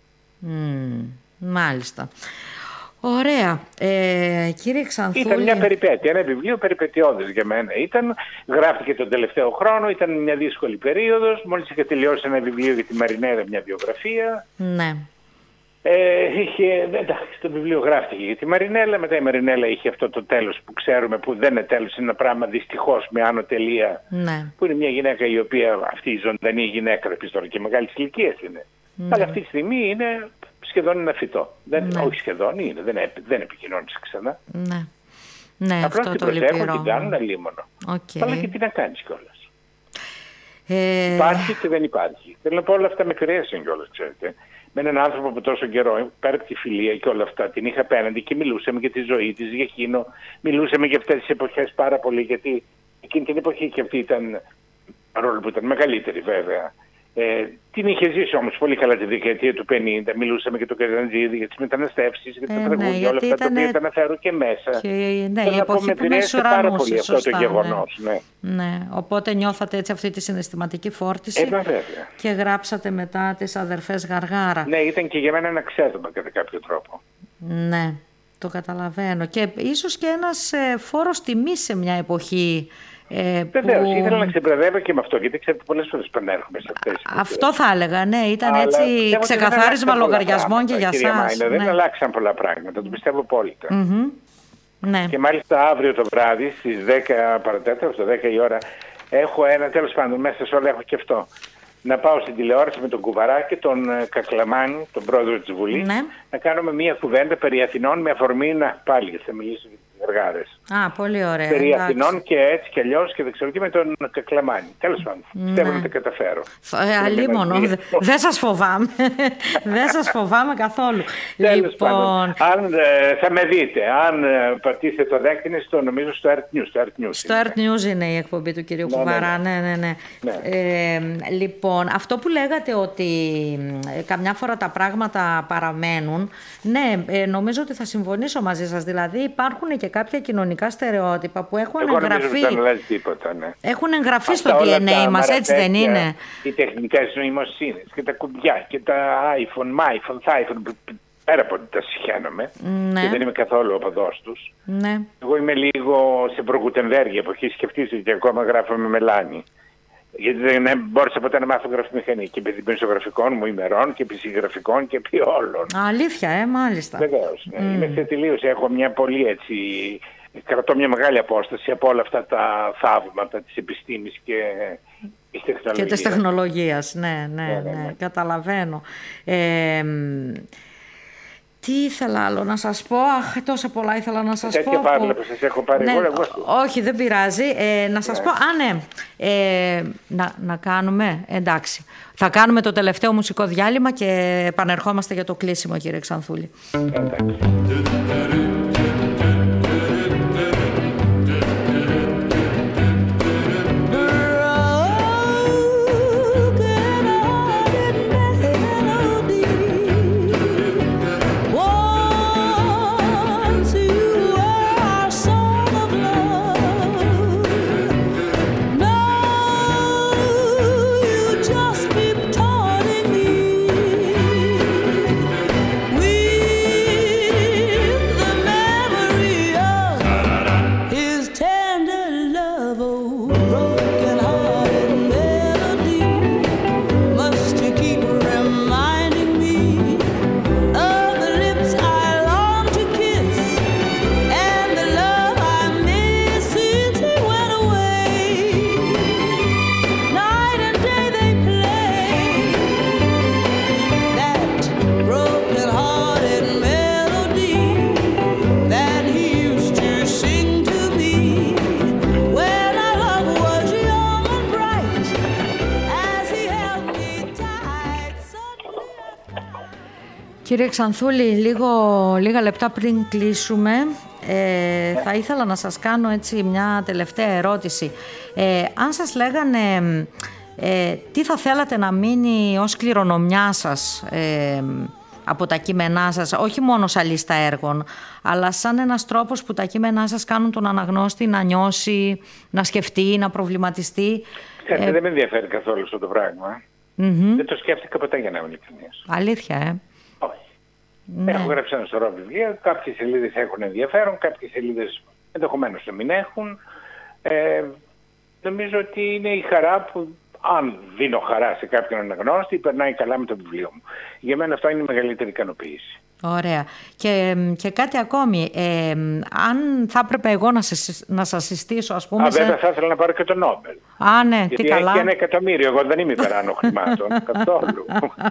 Μάλιστα. Ωραία. Κύριε Ξανθούλη... Ήταν μια περιπέτεια, ένα βιβλίο περιπετειώδες για μένα. Γράφτηκε τον τελευταίο χρόνο, ήταν μια δύσκολη περίοδος. Μόλις είχα τελειώσει ένα βιβλίο για τη Μαρινέλα, μια βιογραφία. Ναι. Εντάξει, το βιβλίο γράφτηκε για τη Μαρινέλα. Μετά η Μαρινέλα είχε αυτό το τέλος που ξέρουμε, που δεν είναι τέλος, είναι ένα πράγμα δυστυχώς με άνω τελεία. Ναι. Που είναι μια γυναίκα η οποία, αυτή η ζωντανή γυναίκα, τώρα και μεγάλης ηλικίας είναι. Ναι. Αλλά αυτή τη στιγμή είναι σχεδόν ένα φυτό. Όχι σχεδόν, είναι, δεν επικοινώνησε ξανά. Ναι, απλώς αυτό την το προσέχουν, λυπηρό. την κάνουν αλίμονο. Αλλά και τι να κάνεις κιόλας. Υπάρχει και δεν υπάρχει. Θέλω να πω, όλα αυτά με επηρέασαν κιόλας, ξέρετε. Με έναν άνθρωπο που τόσο καιρό, πέρα από τη φιλία και όλα αυτά, την είχα απέναντι και μιλούσαμε για τη ζωή της, για εκείνο. Μιλούσαμε για αυτές τις εποχές πάρα πολύ, γιατί εκείνη την εποχή και αυτή ήταν, παρόλο που ήταν μεγαλύτερη βέβαια. Την είχε ζήσει όμως πολύ καλά τη δεκαετία του 50. Μιλούσαμε για τον Καζαντζίδη, για τις μεταναστεύσεις, για τα τραγούδια, όλα αυτά τα οποία τα αναφέρω και μέσα. Ναι, η εποχή που με πάρα πολύ αυτό το γεγονός. Ναι. Οπότε νιώθατε έτσι αυτή τη συναισθηματική φόρτιση και γράψατε μετά τις Αδερφές Γαργάρα. Ναι, ήταν και για μένα ένα ξέδωμα κατά κάποιο τρόπο. Ναι, το καταλαβαίνω. Και ίσως και ένας φόρος τιμής σε μια εποχή. Βεβαίως, ήθελα να ξεπρεδεύω και με αυτό, γιατί ξέρετε πολλές φορές πανέρχομαι σε αυτές. Αυτό θα έλεγα, ναι, ήταν έτσι ξεκαθάρισμα λογαριασμών και για σας. Δεν αλλάξαν πολλά πράγματα, το πιστεύω απόλυτα. Ναι. Και μάλιστα αύριο το βράδυ στις 10 παρατέταρτο, στο 10 η ώρα, έχω ένα, τέλος πάντων, μέσα σε όλα έχω και αυτό. Να πάω στην τηλεόραση με τον Κουβαρά και τον Κακλαμάνη, τον πρόεδρο της Βουλής, να κάνουμε μια κουβέντα περί Αθηνών με αφορμή πάλι θα μιλήσω για τις Καβεργάρες. Α, πολύ ωραία. Περί Αθηνών και έτσι και αλλιώς και δεν ξέρω τι με τον Κακλαμάνη. Τέλος πάντων, πιστεύω να τα καταφέρω. Αλίμονο, δεν σας φοβάμαι. Δεν σας φοβάμαι καθόλου. Τέλος πάντων, αν θα με δείτε, αν πατήσετε το δέκτηνε, νομίζω στο Earth News. Στο Earth News είναι η εκπομπή του κυρίου Κουβαρά. Ναι. Λοιπόν, αυτό που λέγατε ότι καμιά φορά τα πράγματα παραμένουν, ναι, νομίζω ότι θα συμφωνήσω μαζί σας. Δηλαδή υπάρχουν και κάποια κοινωνικά στερεότυπα που έχουν εγγραφεί. Δεν λες τίποτα, ναι. Έχουν εγγραφεί στο DNA μας, έτσι δεν είναι? Οι τεχνικές νοημοσύνες και τα κουμπιά και τα iPhone, πέρα από ότι τα συχαίνομαι, ναι, και δεν είμαι καθόλου οπαδός τους. Ναι. Εγώ είμαι λίγο σε προγουτενβέργη εποχή, σκεφτείτε και ακόμα γράφω με μελάνι. Γιατί δεν μπόρεσα ποτέ να μάθω γραφομηχανή. Και επί μεσογραφικών μου ημερών και επί συγγραφικών και επί όλων. Αλήθεια, μάλιστα. Βεβαίως. Ναι. Είμαι σε τελείωση. Έχω μια πολύ έτσι. Κρατώ μια μεγάλη απόσταση από όλα αυτά τα θαύματα της επιστήμης και της τεχνολογίας. Και της τεχνολογίας, ναι. Καταλαβαίνω. Τι ήθελα άλλο να σας πω? Τόσα πολλά ήθελα να σας πω. Τέτοια που σας έχω πάρει εγώ. Όχι, δεν πειράζει. Να σας πω, να κάνουμε, εντάξει. Θα κάνουμε το τελευταίο μουσικό διάλειμμα και επανερχόμαστε για το κλείσιμο, κύριε Ξανθούλη. Εντάξει. Κύριε Ξανθούλη, λίγα λεπτά πριν κλείσουμε, θα ήθελα να σας κάνω έτσι μια τελευταία ερώτηση. Αν σας λέγανε τι θα θέλατε να μείνει ως κληρονομιά σας από τα κείμενά σας, όχι μόνο σαν λίστα έργων, αλλά σαν ένας τρόπος που τα κείμενά σας κάνουν τον αναγνώστη να νιώσει, να σκεφτεί, να προβληματιστεί. Δεν με ενδιαφέρει καθόλου αυτό το πράγμα. Δεν το σκέφτηκα ποτέ, για να είμαι ειλικρινής. Αλήθεια, Ναι. Έχω γράψει ένα σωρό βιβλία, κάποιες σελίδες έχουν ενδιαφέρον, κάποιες σελίδες ενδεχομένως να μην έχουν. Νομίζω ότι είναι η χαρά που, αν δίνω χαρά σε κάποιον αναγνώστη, περνάει καλά με το βιβλίο μου. Για μένα αυτό είναι η μεγαλύτερη ικανοποίηση. Ωραία. Και κάτι ακόμη, αν θα έπρεπε εγώ να σας συστήσω, ας πούμε... Βέβαια θα ήθελα να πάρω και το Νόμπελ. Ναι, γιατί τι καλά. Γιατί έχει 1 εκατομμύριο, εγώ δεν είμαι υπεράνω χρημάτων, καθόλου.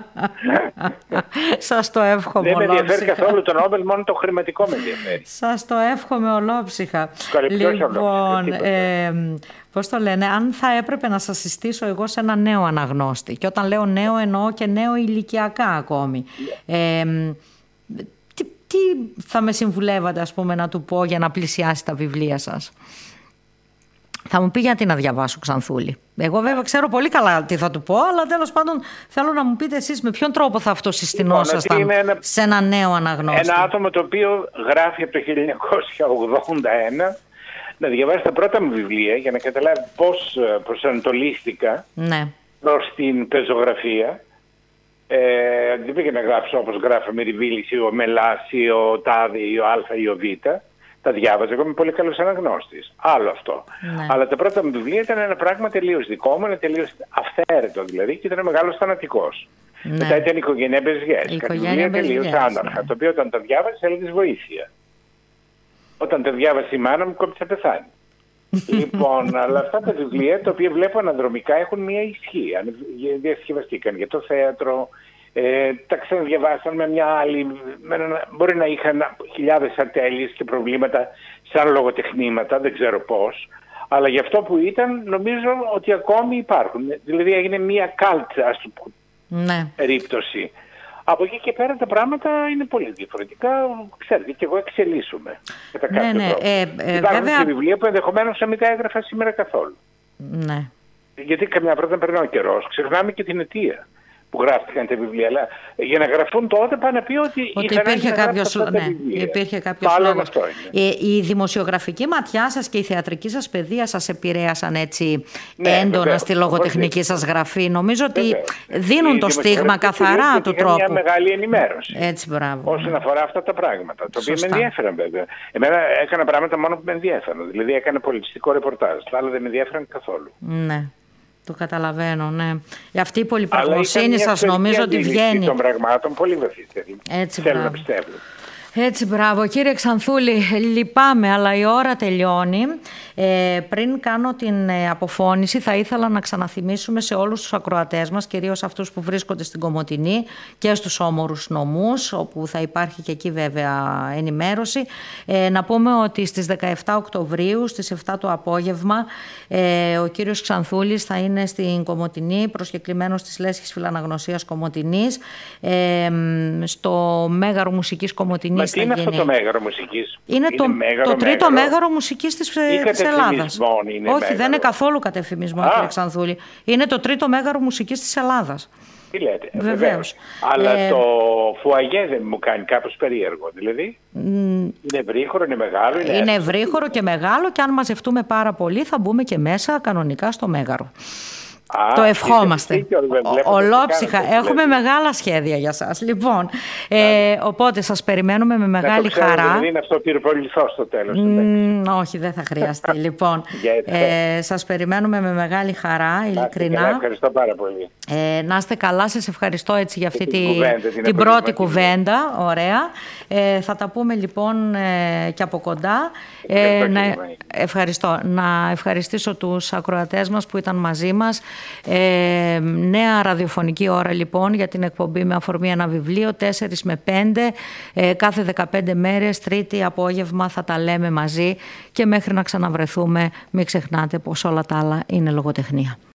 Σας το εύχομαι ολόψυχα. Δεν με ενδιαφέρει καθόλου το Νόμπελ, μόνο το χρηματικό με ενδιαφέρει. Σας το εύχομαι ολόψυχα. Λοιπόν, πώς το λένε, αν θα έπρεπε να σας συστήσω εγώ σε ένα νέο αναγνώστη, και όταν λέω νέο εννοώ και νέο ηλικιακά ακόμη, τι θα με συμβουλεύατε, ας πούμε, να του πω για να πλησιάσει τα βιβλία σας? Θα μου πει γιατί να διαβάσω, Ξανθούλη. Εγώ βέβαια ξέρω πολύ καλά τι θα του πω, αλλά τέλος πάντων θέλω να μου πείτε εσείς με ποιον τρόπο θα αυτοσυστηνόσασταν σε ένα νέο αναγνώστη. Ένα άτομο το οποίο γράφει από το 1981, να διαβάσει τα πρώτα μου βιβλία για να καταλάβει πώς προσανατολίστηκα προς την πεζογραφία. Δεν πήγε να γράψω όπως γράφαμε Ριβίλης ή ο Μελάς ή ο Τάδη ή ο Α ή ο Β. Τα διάβαζα, εγώ είμαι πολύ καλός αναγνώστης. Άλλο αυτό. Ναι. Αλλά τα πρώτα μου βιβλία ήταν ένα πράγμα τελείως δικό μου, ένα τελείως αυθαίρετο δηλαδή, και ήταν μεγάλος θανατικός. Ναι. Μετά ήταν η οικογένεια Μπεζιές. Κάτι βιβλία τελείως άναρχα, το οποίο όταν τα διάβαζε έλεγες βοήθεια. Όταν τα διάβασε η μάνα μου, κόψε να πεθάνει. Λοιπόν, αλλά αυτά τα βιβλία τα οποία βλέπω αναδρομικά έχουν μια ισχύ. Διασκευαστήκαν για το θέατρο, Τα ξαναδιαβάσαν με μια άλλη, μπορεί να είχαν χιλιάδες ατέλειες και προβλήματα σαν λογοτεχνήματα, δεν ξέρω πώς, αλλά για αυτό που ήταν νομίζω ότι ακόμη υπάρχουν. Δηλαδή έγινε μια καλτ, ας το πω, περίπτωση. Από εκεί και πέρα τα πράγματα είναι πολύ διαφορετικά. Ξέρετε, και εγώ εξελίσσομαι. Υπάρχουν και βιβλία που ενδεχομένως να μην τα έγραφα σήμερα καθόλου. Ναι. Γιατί καμιά φορά δεν περνάει ο καιρός. Ξεχνάμε και την αιτία που γράφτηκαν τα βιβλία. Αλλά για να γραφτούν τότε πάνε να πει ότι υπήρχε κάποιος λόγος. Η δημοσιογραφική ματιά σας και η θεατρική σας παιδεία σας επηρέασαν έτσι έντονα βεβαίως, στη λογοτεχνική σας γραφή. Νομίζω ότι δίνουν το στίγμα καθαρά του τρόπου. Μια μεγάλη ενημέρωση. Έτσι, μπράβο. Όσον αφορά αυτά τα πράγματα. Το οποίο με ενδιαφέραν βέβαια. Εμένα έκανα πράγματα μόνο που με ενδιαφέραν. Δηλαδή έκανα πολιτιστικό ρεπορτάζ. Τα άλλα δεν με ενδιαφέραν καθόλου. Ναι. Το καταλαβαίνω, ναι. Αυτή η πολυπραγμοσύνη σας νομίζω ότι βγαίνει. Των πραγμάτων πολύ βαθύτερη. Έτσι, θέλω να πιστεύω. Έτσι, μπράβο. Κύριε Ξανθούλη, λυπάμαι, αλλά η ώρα τελειώνει. Πριν κάνω την αποφώνηση, θα ήθελα να ξαναθυμίσουμε σε όλους τους ακροατές μας, κυρίως αυτούς που βρίσκονται στην Κομοτηνή και στους όμορους νομούς, όπου θα υπάρχει και εκεί βέβαια ενημέρωση, να πούμε ότι στις 17 Οκτωβρίου, στις 7 το απόγευμα, ο κύριος Ξανθούλης θα είναι στην Κομοτηνή, προσκεκλημένος της Λέσχης Φιλαναγνωσίας Κομοτηνής, στο Μέγαρο Μουσικής Κομοτηνής. Τι είναι αυτό το Μέγαρο Μουσικής? Είναι το τρίτο Μέγαρο Μουσικής της Ελλάδας. Όχι, δεν είναι καθόλου κατεφημισμό, κύριε Ξανθούλη. Είναι το τρίτο Μέγαρο Μουσικής της Ελλάδας. Τι λέτε? Βεβαίως. Αλλά το φουαγέ δεν μου κάνει κάπως περίεργο, δηλαδή. Είναι ευρύχωρο, είναι μεγάλο. Είναι ευρύχωρο και μεγάλο, και αν μαζευτούμε πάρα πολύ θα μπούμε και μέσα κανονικά στο Μέγαρο. Το ευχόμαστε. Ολόψυχα. Έχουμε μεγάλα σχέδια για σας. Λοιπόν, οπότε σας περιμένουμε με μεγάλη χαρά. Δηλαδή είναι αυτό πυροβοληθώ στο τέλος. Όχι, δεν θα χρειαστεί. Λοιπόν, σας περιμένουμε με μεγάλη χαρά, ειλικρινά. Ευχαριστώ πάρα πολύ. Να είστε καλά, σας ευχαριστώ έτσι για αυτή την πρώτη κουβέντα. Ωραία. Θα τα πούμε λοιπόν και από κοντά. Ευχαριστώ. Να ευχαριστήσω τους ακροατές μας που ήταν μαζί μας. Νέα ραδιοφωνική ώρα λοιπόν για την εκπομπή με αφορμή ένα βιβλίο, 4 με 5 κάθε 15 μέρες, Τρίτη απόγευμα θα τα λέμε μαζί, και μέχρι να ξαναβρεθούμε μην ξεχνάτε πως όλα τα άλλα είναι λογοτεχνία.